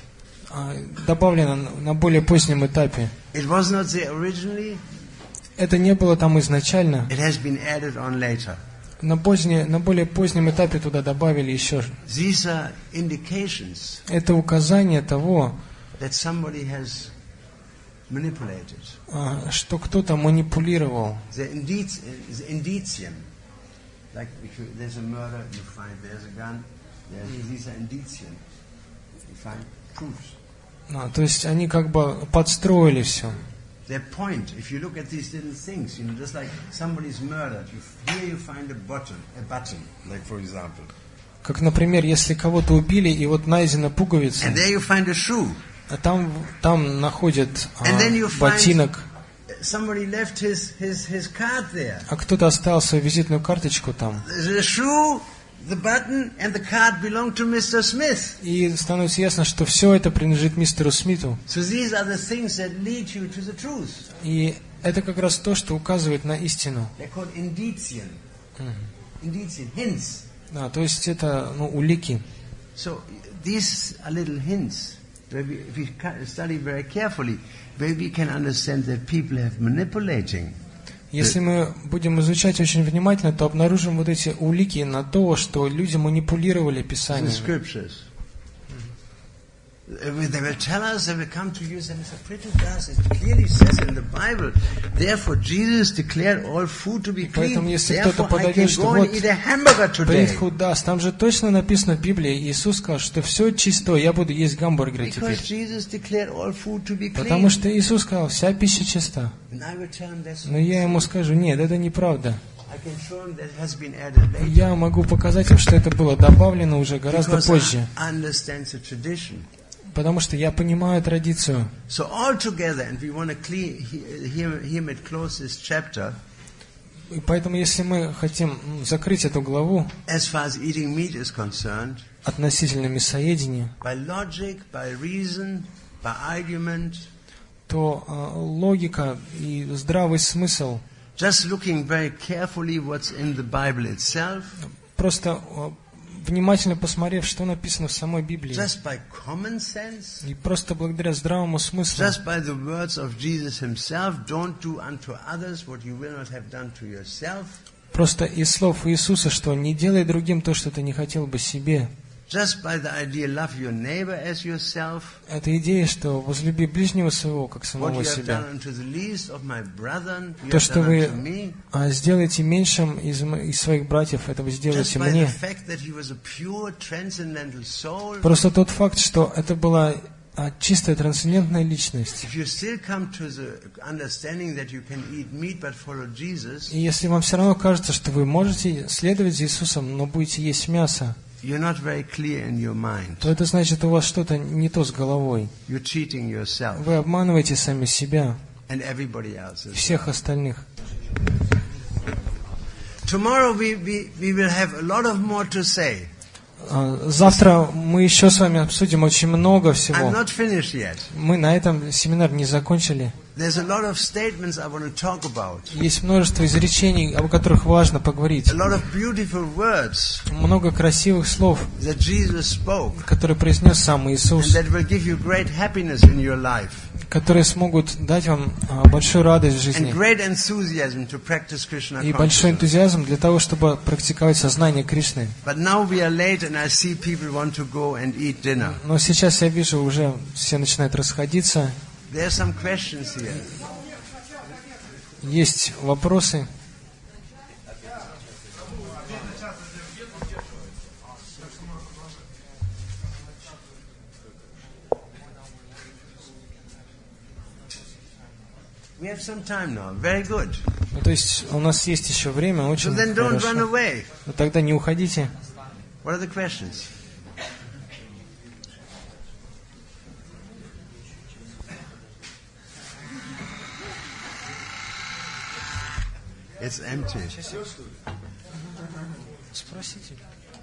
Добавлено на более позднем этапе. It was not there originally. Это не было там изначально. It has been added on later. На, позднее, на более позднем этапе туда добавили еще. These are indications. Это указание того, that somebody has manipulated. Что кто-то манипулировал. The indicium, like if you, there's a murder, you find there's a gun. There's, these are indicium. You find proofs. А, то есть они как бы подстроили все. Their point, if you look at these little things, you know, just like somebody's murdered, you, here you find a button, a button, like for example. Как, например, если кого-то убили, и вот найдена пуговица. And there you find a shoe. А там, там находят а, ботинок. Somebody left his, his, his card there. А кто-то оставил свою визитную карточку там. The shoe, the button, and the card belong to Mister Smith. И становится ясно, что все это принадлежит мистеру Смиту. So these are the things that lead you to the truth. И это как раз то, что указывает на истину. They're called indicium. Indicium, hints. Да, то есть это, ну, улики. So these are little hints. If we study very carefully, we can understand that people have manipulating. Если мы будем изучать очень внимательно, то обнаружим вот эти улики на то, что люди манипулировали Писанием. They will tell us, they will come to you and say, it's a pretty verse, it clearly says in the Bible, therefore Jesus declared all food to be clean, therefore I can go and eat a hamburger today. Там же точно написано в Библии, Иисус сказал, что все чисто, я буду есть гамбургеры теперь. Потому что Иисус сказал, вся пища чиста. Но я ему скажу, нет, это неправда. Я могу показать им, что это было добавлено уже гораздо позже. Потому что я понимаю традицию. So all together, and we want to hear it close this chapter. И поэтому, если мы хотим закрыть эту главу, as far as eating meat is concerned, относительно мясоедения, by logic, by reason, by argument, то uh, логика и здравый смысл, just looking very carefully what's in the Bible itself, просто uh, внимательно посмотрев, что написано в самой Библии, just by common sense, и просто благодаря здравому смыслу, just by the words of Jesus himself, don't do unto others what you will not have done to yourself, просто из слов Иисуса, что не делай другим то, что ты не хотел бы себе. Just by the idea, love your neighbor as yourself. Эта идея, что возлюби ближнего своего, как самого себя. То, что вы а, сделаете меньшим из, из своих братьев, это вы сделаете мне. Просто тот факт, что это была а, чистая трансцендентная личность. И если вам все равно кажется, что вы можете следовать за Иисусом, но будете есть мясо, You're not very clear in your mind. то это значит, у вас что-то не то с головой. You're cheating yourself. Вы обманываете сами себя and everybody else и всех остальных. Tomorrow we, we, we will have a lot of more to say. Завтра мы еще с вами обсудим очень много всего. I'm not finished yet. Мы на этом семинар не закончили. There's a lot of statements I want to talk about. Есть множество изречений, о которых важно поговорить. A lot of beautiful words много красивых слов, that Jesus spoke, которые произнес сам Иисус, and that will give you great happiness in your life. которые смогут дать вам большую радость в жизни и большой энтузиазм для того, чтобы практиковать сознание Кришны. Но сейчас я вижу, уже все начинают расходиться. Есть вопросы. We have some time now. Very good. Ну, то есть у нас есть еще время, очень so then don't хорошо. Run away. Но тогда не уходите. What are the questions? It's empty. Спросите.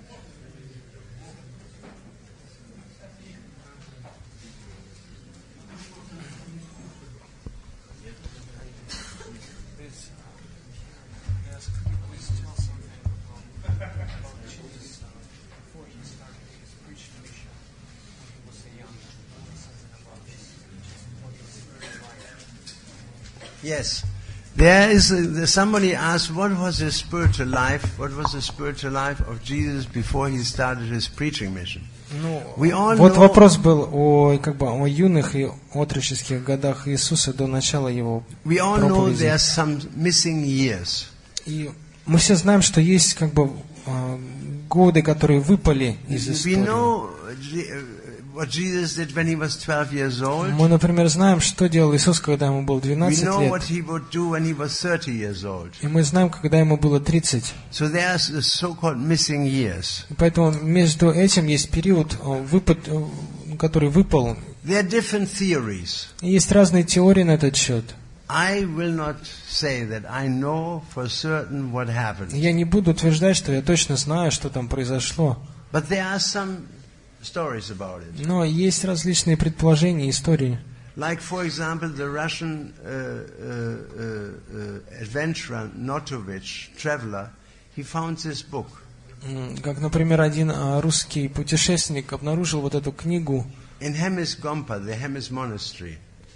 Yes. There is a, somebody asked, what was his spiritual life? What was the spiritual life of Jesus before he started his preaching mission? Ну, вот know, вопрос был о, как бы, о юных и отроческих годах Иисуса до начала его we all know there are some missing years. И мы все знаем, что есть как бы годы, которые выпали из истории. We know what Jesus did when he was twelve years old. Мы, например, знаем, что делал Иисус, когда ему было двенадцать лет. We know лет. what he would do when he was thirty years old. И мы знаем, когда ему было тридцать. So there are the so-called missing years. И поэтому между этим есть период, выпад, который выпал. There are different theories. И есть разные теории на этот счет. I will not say that I know for certain what happened. Я не буду утверждать, что я точно знаю, что там произошло. But there are some stories about it. Но есть различные предположения, истории. Like, for example, the Russian uh, uh, uh, adventurer Notovich, traveler, he found this book. Как, например, один русский путешественник обнаружил вот эту книгу. In Hemis Gompa, the Hemis monastery.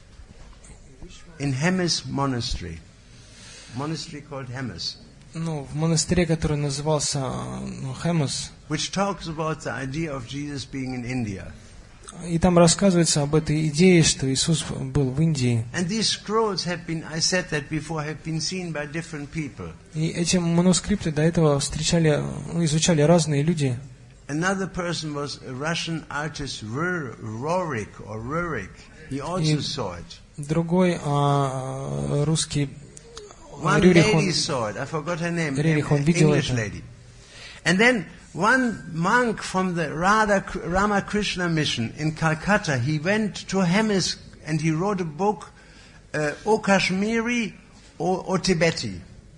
In Hemis monastery, monastery called Hemis. Ну, в монастыре, который назывался ну, Хемос. Which talks about the idea of Jesus being in India. И там рассказывается об этой идее, что Иисус был в Индии. And these scrolls have been, I said that before, have been seen by different people. И эти манускрипты до этого встречали, изучали разные люди. Another person was a Russian artist, Rorik or Rurik. He also saw it. Другой а, русский One lady saw it. I forgot her name. English lady. And then one monk from the Radha, Ramakrishna mission in Calcutta, he went to Hemis and he wrote a book, uh, O Kashmiri or, or Tibeti.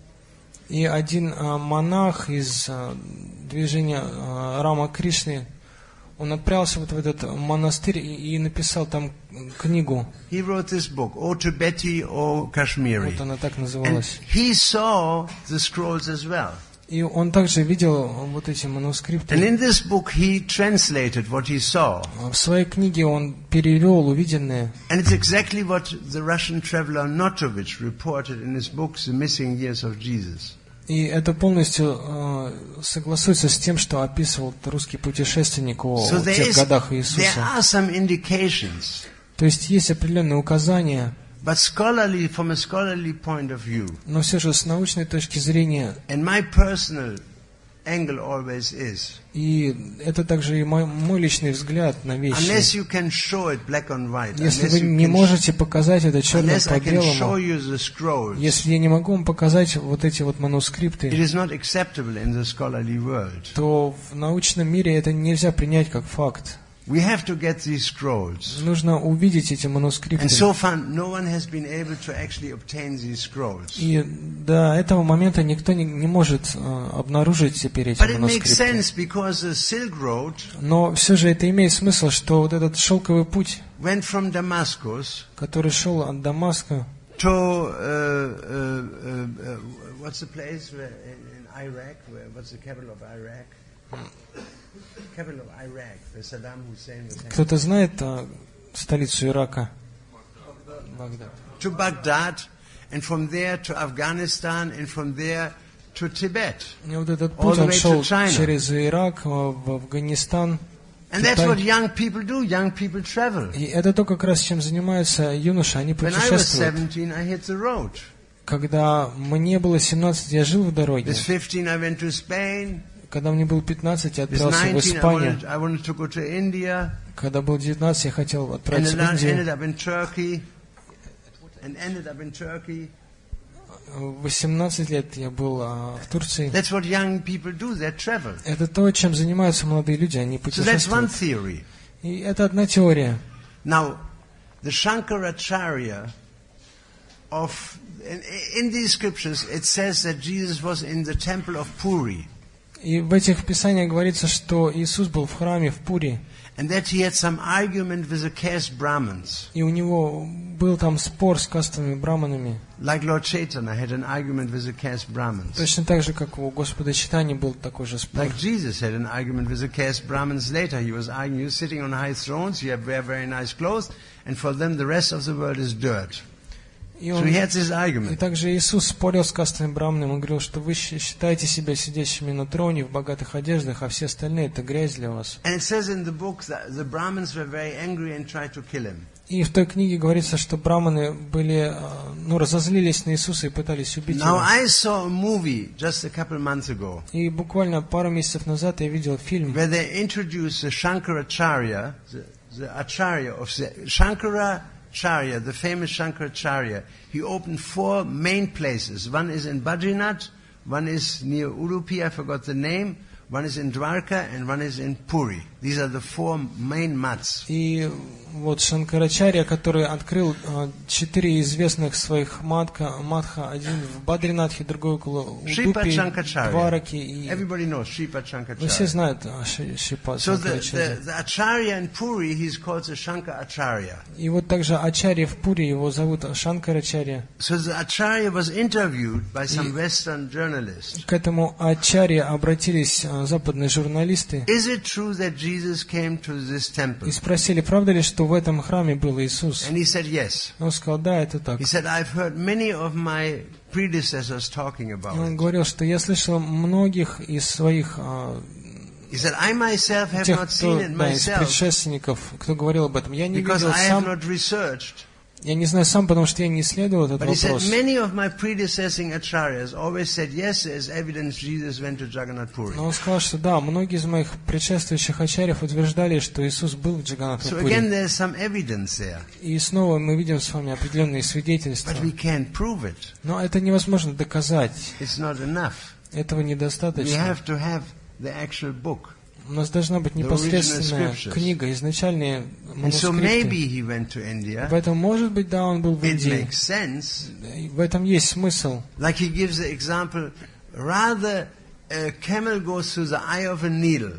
И один а, монах из а, движения а, Рама Кришны, он отправился вот в этот монастырь и, и написал там книгу. He wrote this book, O Tibeti or Kashmiri. Вот она так называлась. And he saw the scrolls as well. И он также видел вот эти манускрипты. And in this book he translated what he saw. В своей книге он перевел увиденное. And it's exactly what the Russian traveler Notovich reported in his book, The Missing Years of Jesus. И это полностью э, согласуется с тем, что описывал русский путешественник о so тех is, годах Иисуса. There are some indications. То есть есть определенные указания. But scholarly, from a scholarly point of view, но все же с научной точки зрения, and my personal angle always is, и это также и мой, мой личный взгляд на вещи. Unless you can show it black on white, если вы не можете показать это черным по белому, если я не могу вам показать вот эти вот манускрипты, it is not acceptable in the scholarly world. То в научном мире это нельзя принять как факт. We have to get these scrolls. Нужно увидеть эти манускрипты. And so far, no one has been able to actually obtain these scrolls. И до этого момента никто не, не может uh, обнаружить теперь эти But манускрипты. It makes sense because the Silk Road, но все же это имеет смысл, что вот этот шелковый путь, went from Damascus, который шел от Дамаска, to uh, uh, uh, what's the place where, in, in Iraq? Where, what's the capital of Iraq? Кто-то знает а, столицу Ирака? Багдад. To Baghdad, and from there to Afghanistan, and from there to Tibet. И вот этот путь он шел через Ирак, в Афганистан. And that's what young people do. Young people travel. И это то, как раз чем занимаются юноши, они путешествуют. When I was seventeen, I hit the road. Когда мне было семнадцать, я жил в дороге. With fifteen, I went to Spain. Когда мне было пятнадцать, я отправился в Испанию. I wanted to go to India. Когда было девятнадцать, я хотел отправиться в Индию. Ended up in Turkey. and ended up in Turkey. В восемнадцать лет я был а, в Турции. That's what young people do. They travel. Это то, чем занимаются молодые люди, они путешествуют. So that's one theory. И это одна теория. Now, the Shankaracharya of in, in these scriptures it says that Jesus was in the temple of Puri. И в этих писаниях говорится, что Иисус был в храме в Пури. And that he had some argument with the caste Brahmins. И у него был там спор с кастовыми браманами. Like Lord Chaitanya had an argument with the caste Brahmins. Точно так же, как у Господа Чайтаньи был такой же спор. Like Jesus had an argument with the caste Brahmins later. He was arguing, you're sitting on high thrones, you wear very nice clothes, and for them the rest of the world is dirt. И, он, so he had this argument. И также Иисус спорил с кастовыми браманами. Он говорил, что вы считаете себя сидящими на троне в богатых одеждах, а все остальные это грязь для вас. And it says in the book that the Brahmins were very angry and tried to kill him. И в той книге говорится, что браманы были, ну, разозлились на Иисуса и пытались убить Now его. I saw a movie just a couple months ago. И буквально пару месяцев назад я видел фильм, where they introduced the Shankaracharya, the, the Acharya of the Shankaracharya, the famous Shankaracharya. He opened four main places. One is in Badrinath, one is near Udupi, I forgot the name, one is in Dwarka, and one is in Puri. These are the four main mats. И вот Шанкарачарья, который открыл а, четыре известных своих матха, матха, один в Бадринатхе, другой около Удупи, Двараки. И... Everybody knows Shripad Shankaracharya. Вы все знают Шрипад So the, Шанкарачарья. the, the Acharya in Puri, he's called the Shankaracharya. И вот также Ачарья в Пури, его зовут Шанкарачарья. So the Acharya was interviewed by some И Western journalists. к этому Ачарье обратились а, западные журналисты. Is it true that Jesus came to this temple? И спросили, правда ли, что в этом храме был Иисус? And he said yes. Он сказал, да, это так. He said, I've heard many of my predecessors talking about И он it. говорил, что я слышал многих из своих а, He said, I myself have тех, not кто, seen it да, из myself предшественников, кто говорил об этом. Я не because видел I have сам, not researched. я не знаю сам, потому что я не исследовал этот But he said, вопрос. many of my predecessing acharyas always said, yes, there's evidence Jesus went to Jagannath Puri. Но он сказал, что да, многие из моих предшествующих ачарьев утверждали, что Иисус был в Джаганнатхе So Пури. again, there's some evidence there. И снова мы видим с вами определенные свидетельства. But we can't prove it. Но это невозможно доказать. It's not enough. Этого We недостаточно. have to have the actual book. У нас должна быть непосредственная книга, изначальные манускрипты. Поэтому, может быть, да, он был в Индии. В этом есть смысл. Like he gives the example, rather a camel goes through the eye of a needle.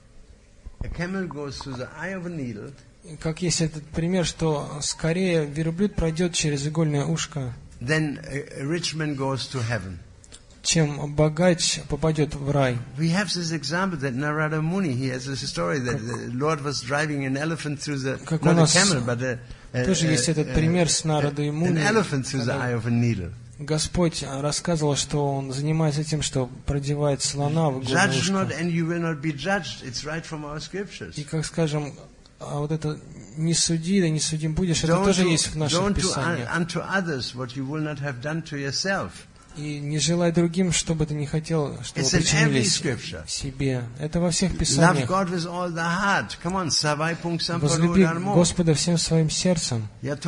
A camel goes through the eye of a needle. Как есть этот пример, что скорее верблюд пройдет через игольное ушко, then a rich man goes to heaven. чем богач попадет в рай. We have this example that Narada Muni, he has this story that the Lord was driving an elephant through the, not a camel, but a, a, тоже есть этот пример с Нарадой Муни. An elephant through the eye of a needle. Господь рассказывал, что Он занимается тем, что продевает слона в игольное Judge not, ушко. and you will not be judged. It's right from our scriptures. И, как скажем, а вот это «не суди, да не судим будешь», это Don't тоже do, есть в наших don't do писаниях. unto others what you will not have done to yourself. И не желай другим, что бы ты не хотел, чтобы причинили себе. Это во всех писаниях. Возлюби Господа всем своим сердцем.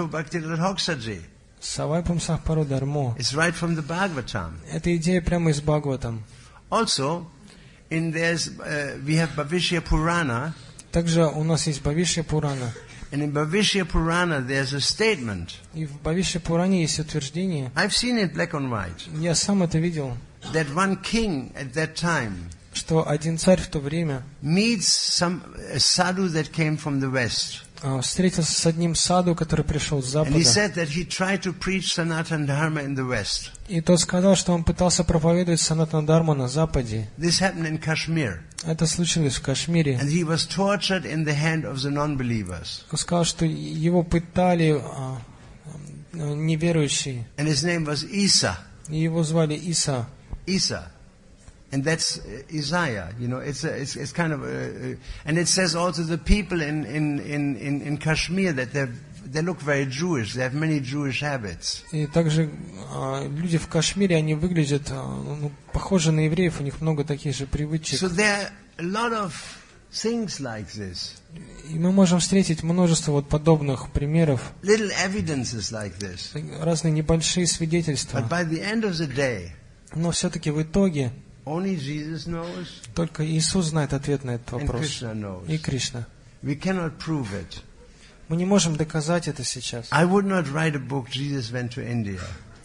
Савай пумсах паро дармо. Это идея прямо из Бхагаватам. Also, in there's uh, we have Bhavishya Purana. Также у нас есть Бхавишья Пурана. And in Bhavishya Purana there's a statement. И в Бхавишья Пуране есть утверждение. I've seen it black and white. Я сам это видел. That one king at that time. Что один царь в то время meets some a sadhu that came from the west. Встретился с одним саду, который пришел с запада. And he said that he tried to preach Sanatana Dharma in the west. И тот сказал, что он пытался проповедовать Санатана Дхарму на западе. This happened in Kashmir. Это случилось в Кашмире. And he was tortured in the hand of the non-believers. Он сказал, что его пытали а, неверующие. And his name was Isa. И его звали Иса. Isa. And that's Isaiah, you know, it's, a, it's, it's kind of, a, a, and it says also the people in, in, in, in, in Kashmir that they look very Jewish, they have many Jewish habits. И также а, люди в Кашмире, они выглядят а, ну, похожи на евреев, у них много таких же привычек. So there are a lot of things like this. И мы можем встретить множество вот подобных примеров. Little evidences like this. Разные небольшие свидетельства. But by the end of the day, но все-таки в итоге only Jesus knows, только Иисус знает ответ на этот вопрос. And Krishna knows. И Кришна. We cannot prove it. Мы не можем доказать это сейчас. I would not write a book, Jesus went to India.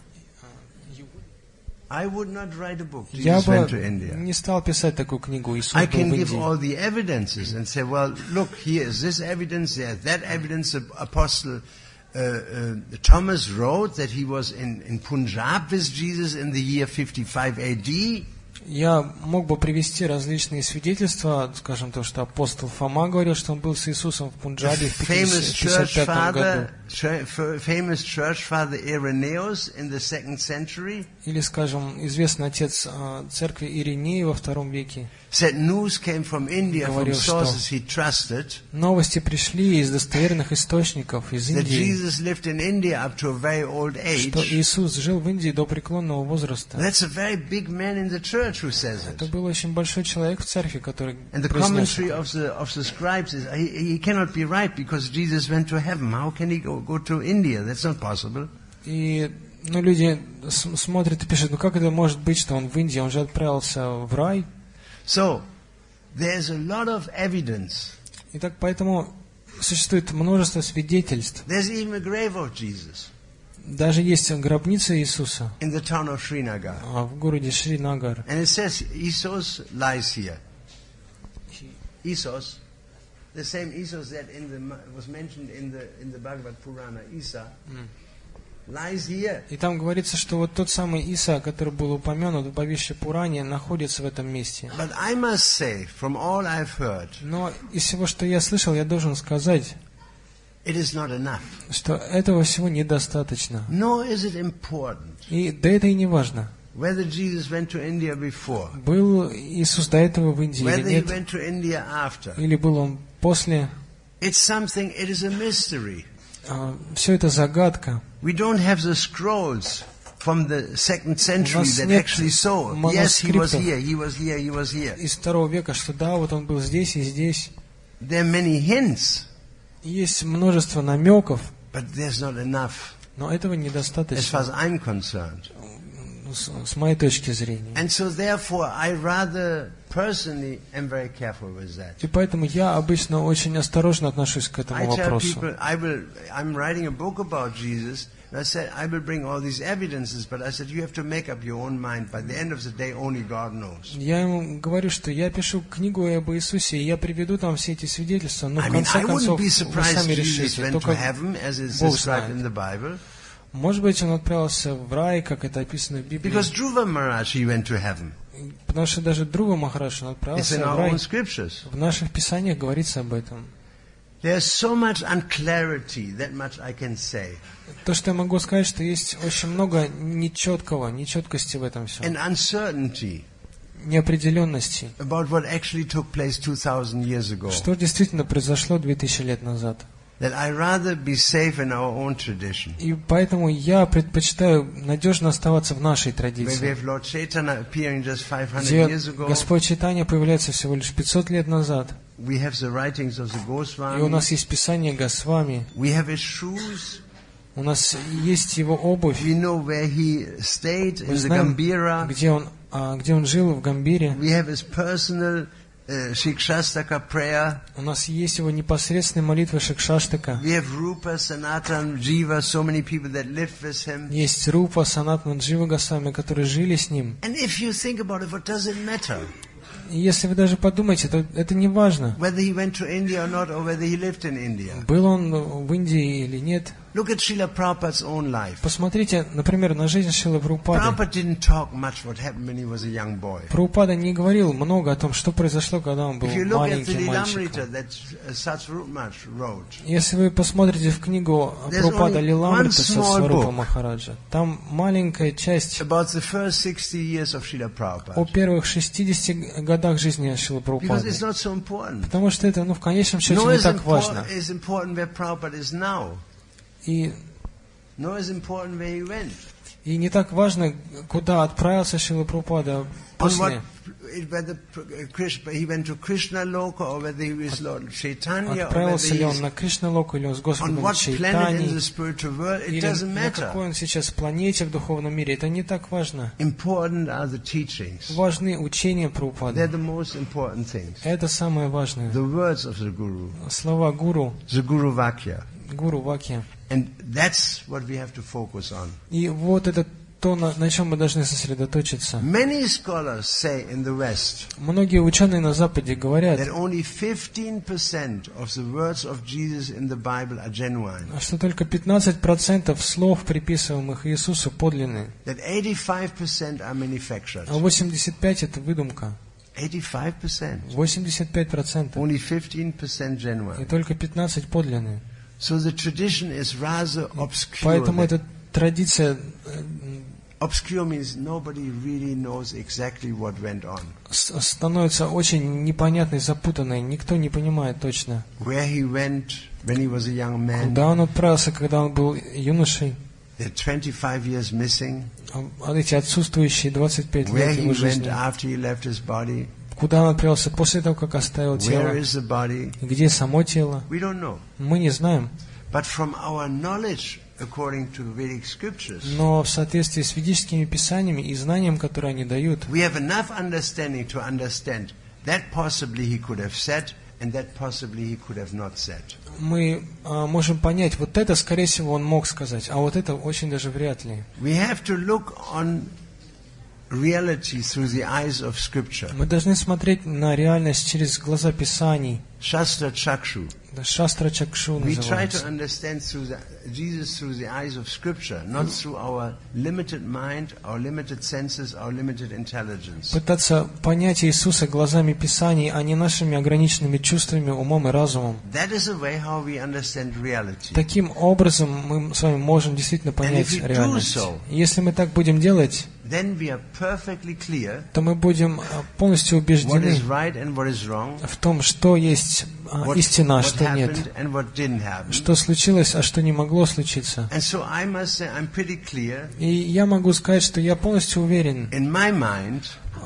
I would not write a book, Jesus went to India. Я бы не стал писать такую книгу, Иисус I был в can give Индии. all the evidences and say, well, look, here is this evidence, there is that evidence. The Apostle uh, uh, Thomas wrote that he was in, in Punjab with Jesus in the year fifty-five A D. Я мог бы привести различные свидетельства, скажем, то, что апостол Фома говорил, что он был с Иисусом в Пунджабе в пятьдесят пятом году. Famous church father Irenaeus in the second century. Или, скажем, известный отец церкви Ириней во втором веке. Said news came from India говорил, from sources he trusted. Новости пришли из достоверных источников из That Индии. Jesus lived in India up to a very old age. Что Иисус жил в Индии до преклонного возраста. That's a very big man in the church who says it. Это был очень большой человек в церкви, который And the commentary of the of the scribes is he, he cannot be right because Jesus went to heaven. How can he go, go to India? That's not possible. И ну, люди смотрят и пишут, ну как это может быть, что он в Индии, он же отправился в рай. So, there's a lot of evidence. Итак, поэтому существует множество свидетельств. There's even a grave of Jesus. Даже есть гробница Иисуса in the town of Srinagar. в городе Шринагар. And it says Isos lies here. Isos, the same Isos that in the, was mentioned in the in the Bhagavad Purana, Isa, mm. lies here. И там говорится, что вот тот самый Иса, который был упомянут в Бхавишья Пуране, находится в этом месте. But I must say, from all I've heard, но из всего, что я слышал, я должен сказать, it is not enough. Что этого всего недостаточно. Nor is it important. И да это и не важно. Whether Jesus went to India before. Был Иисус до этого в Индии или нет? Whether he went to India after. Или был он после? It's something. It is a mystery. Uh, все это загадка. We don't have the scrolls from the second century that actually saw. Yes, he was here. He was here. He was here. Из второго века, что да, вот он был здесь и здесь. There are many hints. Есть множество намеков, but there's not enough, но этого недостаточно, as far as I'm concerned. С, с моей точки зрения. And so therefore I rather personally am very careful with that. И поэтому я обычно очень осторожно отношусь к этому I вопросу. Tell people, I will, I'm writing a book about Jesus. And I said, I will bring all these evidences, but I said, you have to make up your own mind. By the end of the day, only God knows. Я ему говорю, что я пишу книгу об Иисусе, и я приведу там все эти свидетельства, но в конце концов вы сами решите, только Бог знает. Может быть, он отправился в рай, как это описано в Библии. Because Dhruva Maharaj, he went to heaven. Потому что даже Dhruva Махарадж, он отправился в рай. В наших писаниях говорится об этом. There's so much unclarity, that much I can say. То, что я могу сказать, что есть очень много нечеткого, нечеткости в этом всем. And uncertainty. Неопределенности. About what actually took place two thousand years ago. Что действительно произошло две тысячи лет назад. That I rather be safe in our own tradition. И поэтому я предпочитаю надежно оставаться в нашей традиции. We have Lord Chaitanya appearing just five hundred years ago. Господь Чайтанья появляется всего лишь пятьсот лет назад. We have the writings of the Goswami. И у нас есть Писание Госвами. We have his shoes. У нас есть его обувь. We know where he stayed in the Gambhira. Где он, а, где он жил в Гамбире. We have his personal uh, Shikshastaka prayer. У нас есть его непосредственная молитва Шикшаштака. We have Rupa, Sanatan, Jiva, so many people that lived with him. Есть Рупа, Санатана, Джива Госвами, которые жили с ним. And if you think about it, what does it matter? Если вы даже подумаете, то это не важно. Whether he went to India or not, or whether he lived in India. Был он в Индии или нет. Look at Srila Prabhupada's own life. Посмотрите, например, на жизнь Шрилы Прабхупады. Prabhupada didn't talk much what happened when he was a young boy. Прабхупада не говорил много о том, что произошло, когда он был маленьким мальчиком. Если вы посмотрите в книгу Прабхупада Лиламрита со Сварупа Махараджа, там маленькая часть о первых шестидесяти годах жизни Шрилы Прабхупады. Потому что это, ну, в конечном счете не так важно. И И не так важно, куда отправился Шрила Прабхупада после. Отправился ли он на Кришна-локу, или он с Господом Чайтани, или на какой он сейчас планете в духовном мире. Это не так важно. Важны учения Прабхупады. Это самое важное. Слова Гуру. Гуру Вакья. И вот это то, на, на чем мы должны сосредоточиться. Многие ученые на Западе говорят, что только пятнадцать процентов слов, приписываемых Иисусу, подлинны, а восемьдесят пять процентов это выдумка. восемьдесят пять процентов. И только пятнадцать процентов подлинные. Поэтому эта традиция Obscure means nobody really knows exactly what went on. Становится очень непонятной, запутанной. Никто не понимает точно. Where he went when he was a young man. Куда он отправился, когда он был юношей? The twenty-five years missing. А эти отсутствующие двадцать пять лет его жизни. Where he went after he left his body. Куда он отправился после того, как оставил тело? Where is the body? Где само тело? We don't know. Мы не знаем. But from our knowledge, according to Vedic scriptures, но в соответствии с ведическими писаниями и знанием, которые они дают, we have enough understanding to understand that possibly he could have said and that possibly he could have not said. Мы а, можем понять, вот это, скорее всего, он мог сказать, а вот это очень даже вряд ли. We have to look on reality through the eyes of scripture. Мы должны смотреть на реальность через глаза писаний. Shastra Chakshu. Шастра Чакшу называется. We try to называется. understand through the, Jesus through the eyes of Scripture, not through our limited mind, our limited senses, our limited intelligence. Пытаться понять Иисуса глазами Писаний, а не нашими ограниченными чувствами, умом и разумом. That is the way how we understand reality. Таким образом мы с вами можем действительно понять реальность. So, если мы так будем делать, then we are perfectly clear, то мы будем полностью убеждены what is right and what is wrong, в том, что есть what, истина, а what что нет, and what didn't happen. Что случилось, а что не могло случиться. And so I must say I'm pretty clear, и я могу сказать, что я полностью уверен in my mind,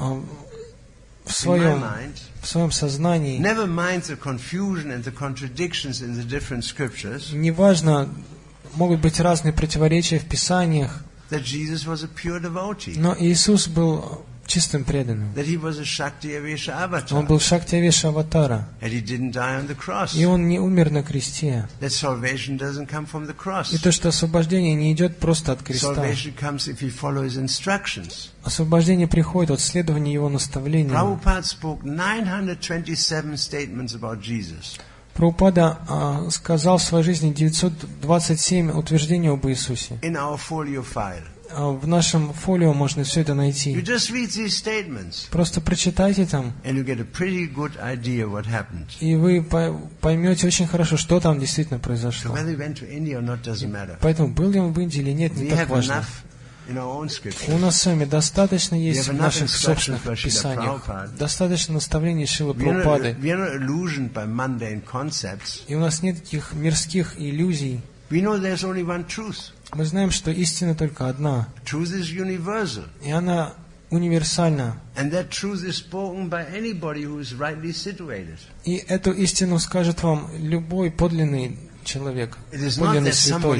в своем, в своем сознании. Never mind the confusion and the contradictions in the different scriptures. Неважно, могут быть разные противоречия в Писаниях. That Jesus was a pure devotee. Но Иисус был чистым преданным. That he was a Shakti-Avesha avatar. Он был Шакти-Авеша аватара. And he didn't die on the cross. И он не умер на кресте. That salvation doesn't come from the cross. И то, что освобождение не идет просто от креста. Salvation comes if we follow his instructions. Освобождение приходит от следования его наставлений. Prabhupada spoke nine hundred twenty-seven statements about Jesus. Прабхупада а, сказал в своей жизни девятьсот двадцать семь утверждений об Иисусе. In our folio file. А, в нашем фолио можно все это найти. You just read these statements. Просто прочитайте там. And you get a pretty good idea what happened. И вы поймете очень хорошо, что там действительно произошло. So whether he went to India or not doesn't matter. Поэтому был ли он в Индии или нет, не так важно. У нас с вами достаточно есть в наших собственных писаниях, достаточно наставлений Шрилы Прабхупады. И у нас нет таких мирских иллюзий. Мы знаем, что истина только одна. И она универсальна. И эту истину скажет вам любой подлинный человек, подлинный святой.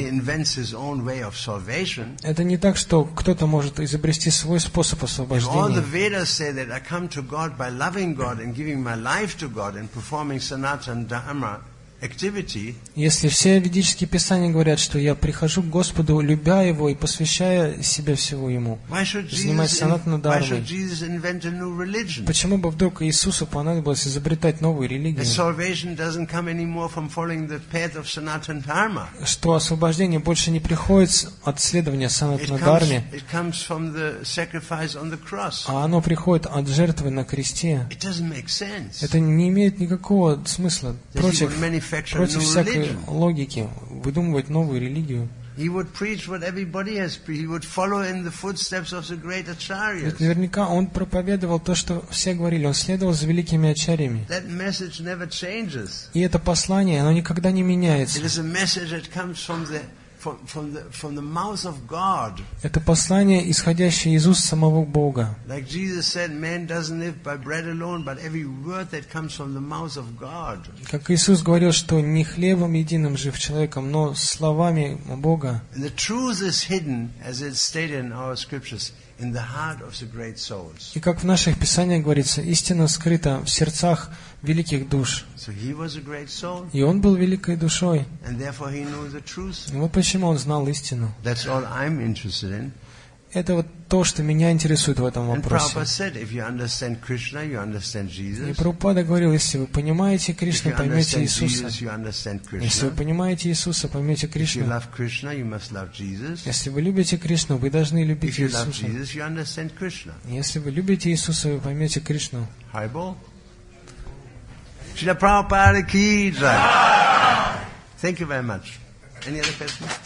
Это не так, что кто-то может изобрести свой способ освобождения. Если все ведические писания говорят, что я прихожу к Господу, любя Его и посвящая себя всего Ему, занимаясь санатана дхармой, почему бы вдруг Иисусу понадобилось изобретать новую религию? Что освобождение больше не приходит от следования санатана дхарме, а оно приходит от жертвы на кресте. Это не имеет никакого смысла. Против Против всякой логики выдумывать новую религию. Ведь наверняка он проповедовал то, что все говорили. Он следовал за великими ачарьями. И это послание, оно никогда не меняется. Это послание, исходящее из уст самого Бога. Как Иисус говорил, что не хлебом единым жив человеком, но словами Бога. И как в наших Писаниях говорится, истина скрыта в сердцах великих душ. И он был великой душой. И вот почему он знал истину. Это вот то, что меня интересует в этом вопросе. И Прабхупада говорил, если вы понимаете Кришну, поймете Иисуса. Если вы понимаете Иисуса, поймете Кришну. Если вы любите Кришну, вы должны любить Иисуса. Если вы любите Иисуса, вы поймете Кришну. Srila Prabhupada ki jai. Thank you very much. Any other questions?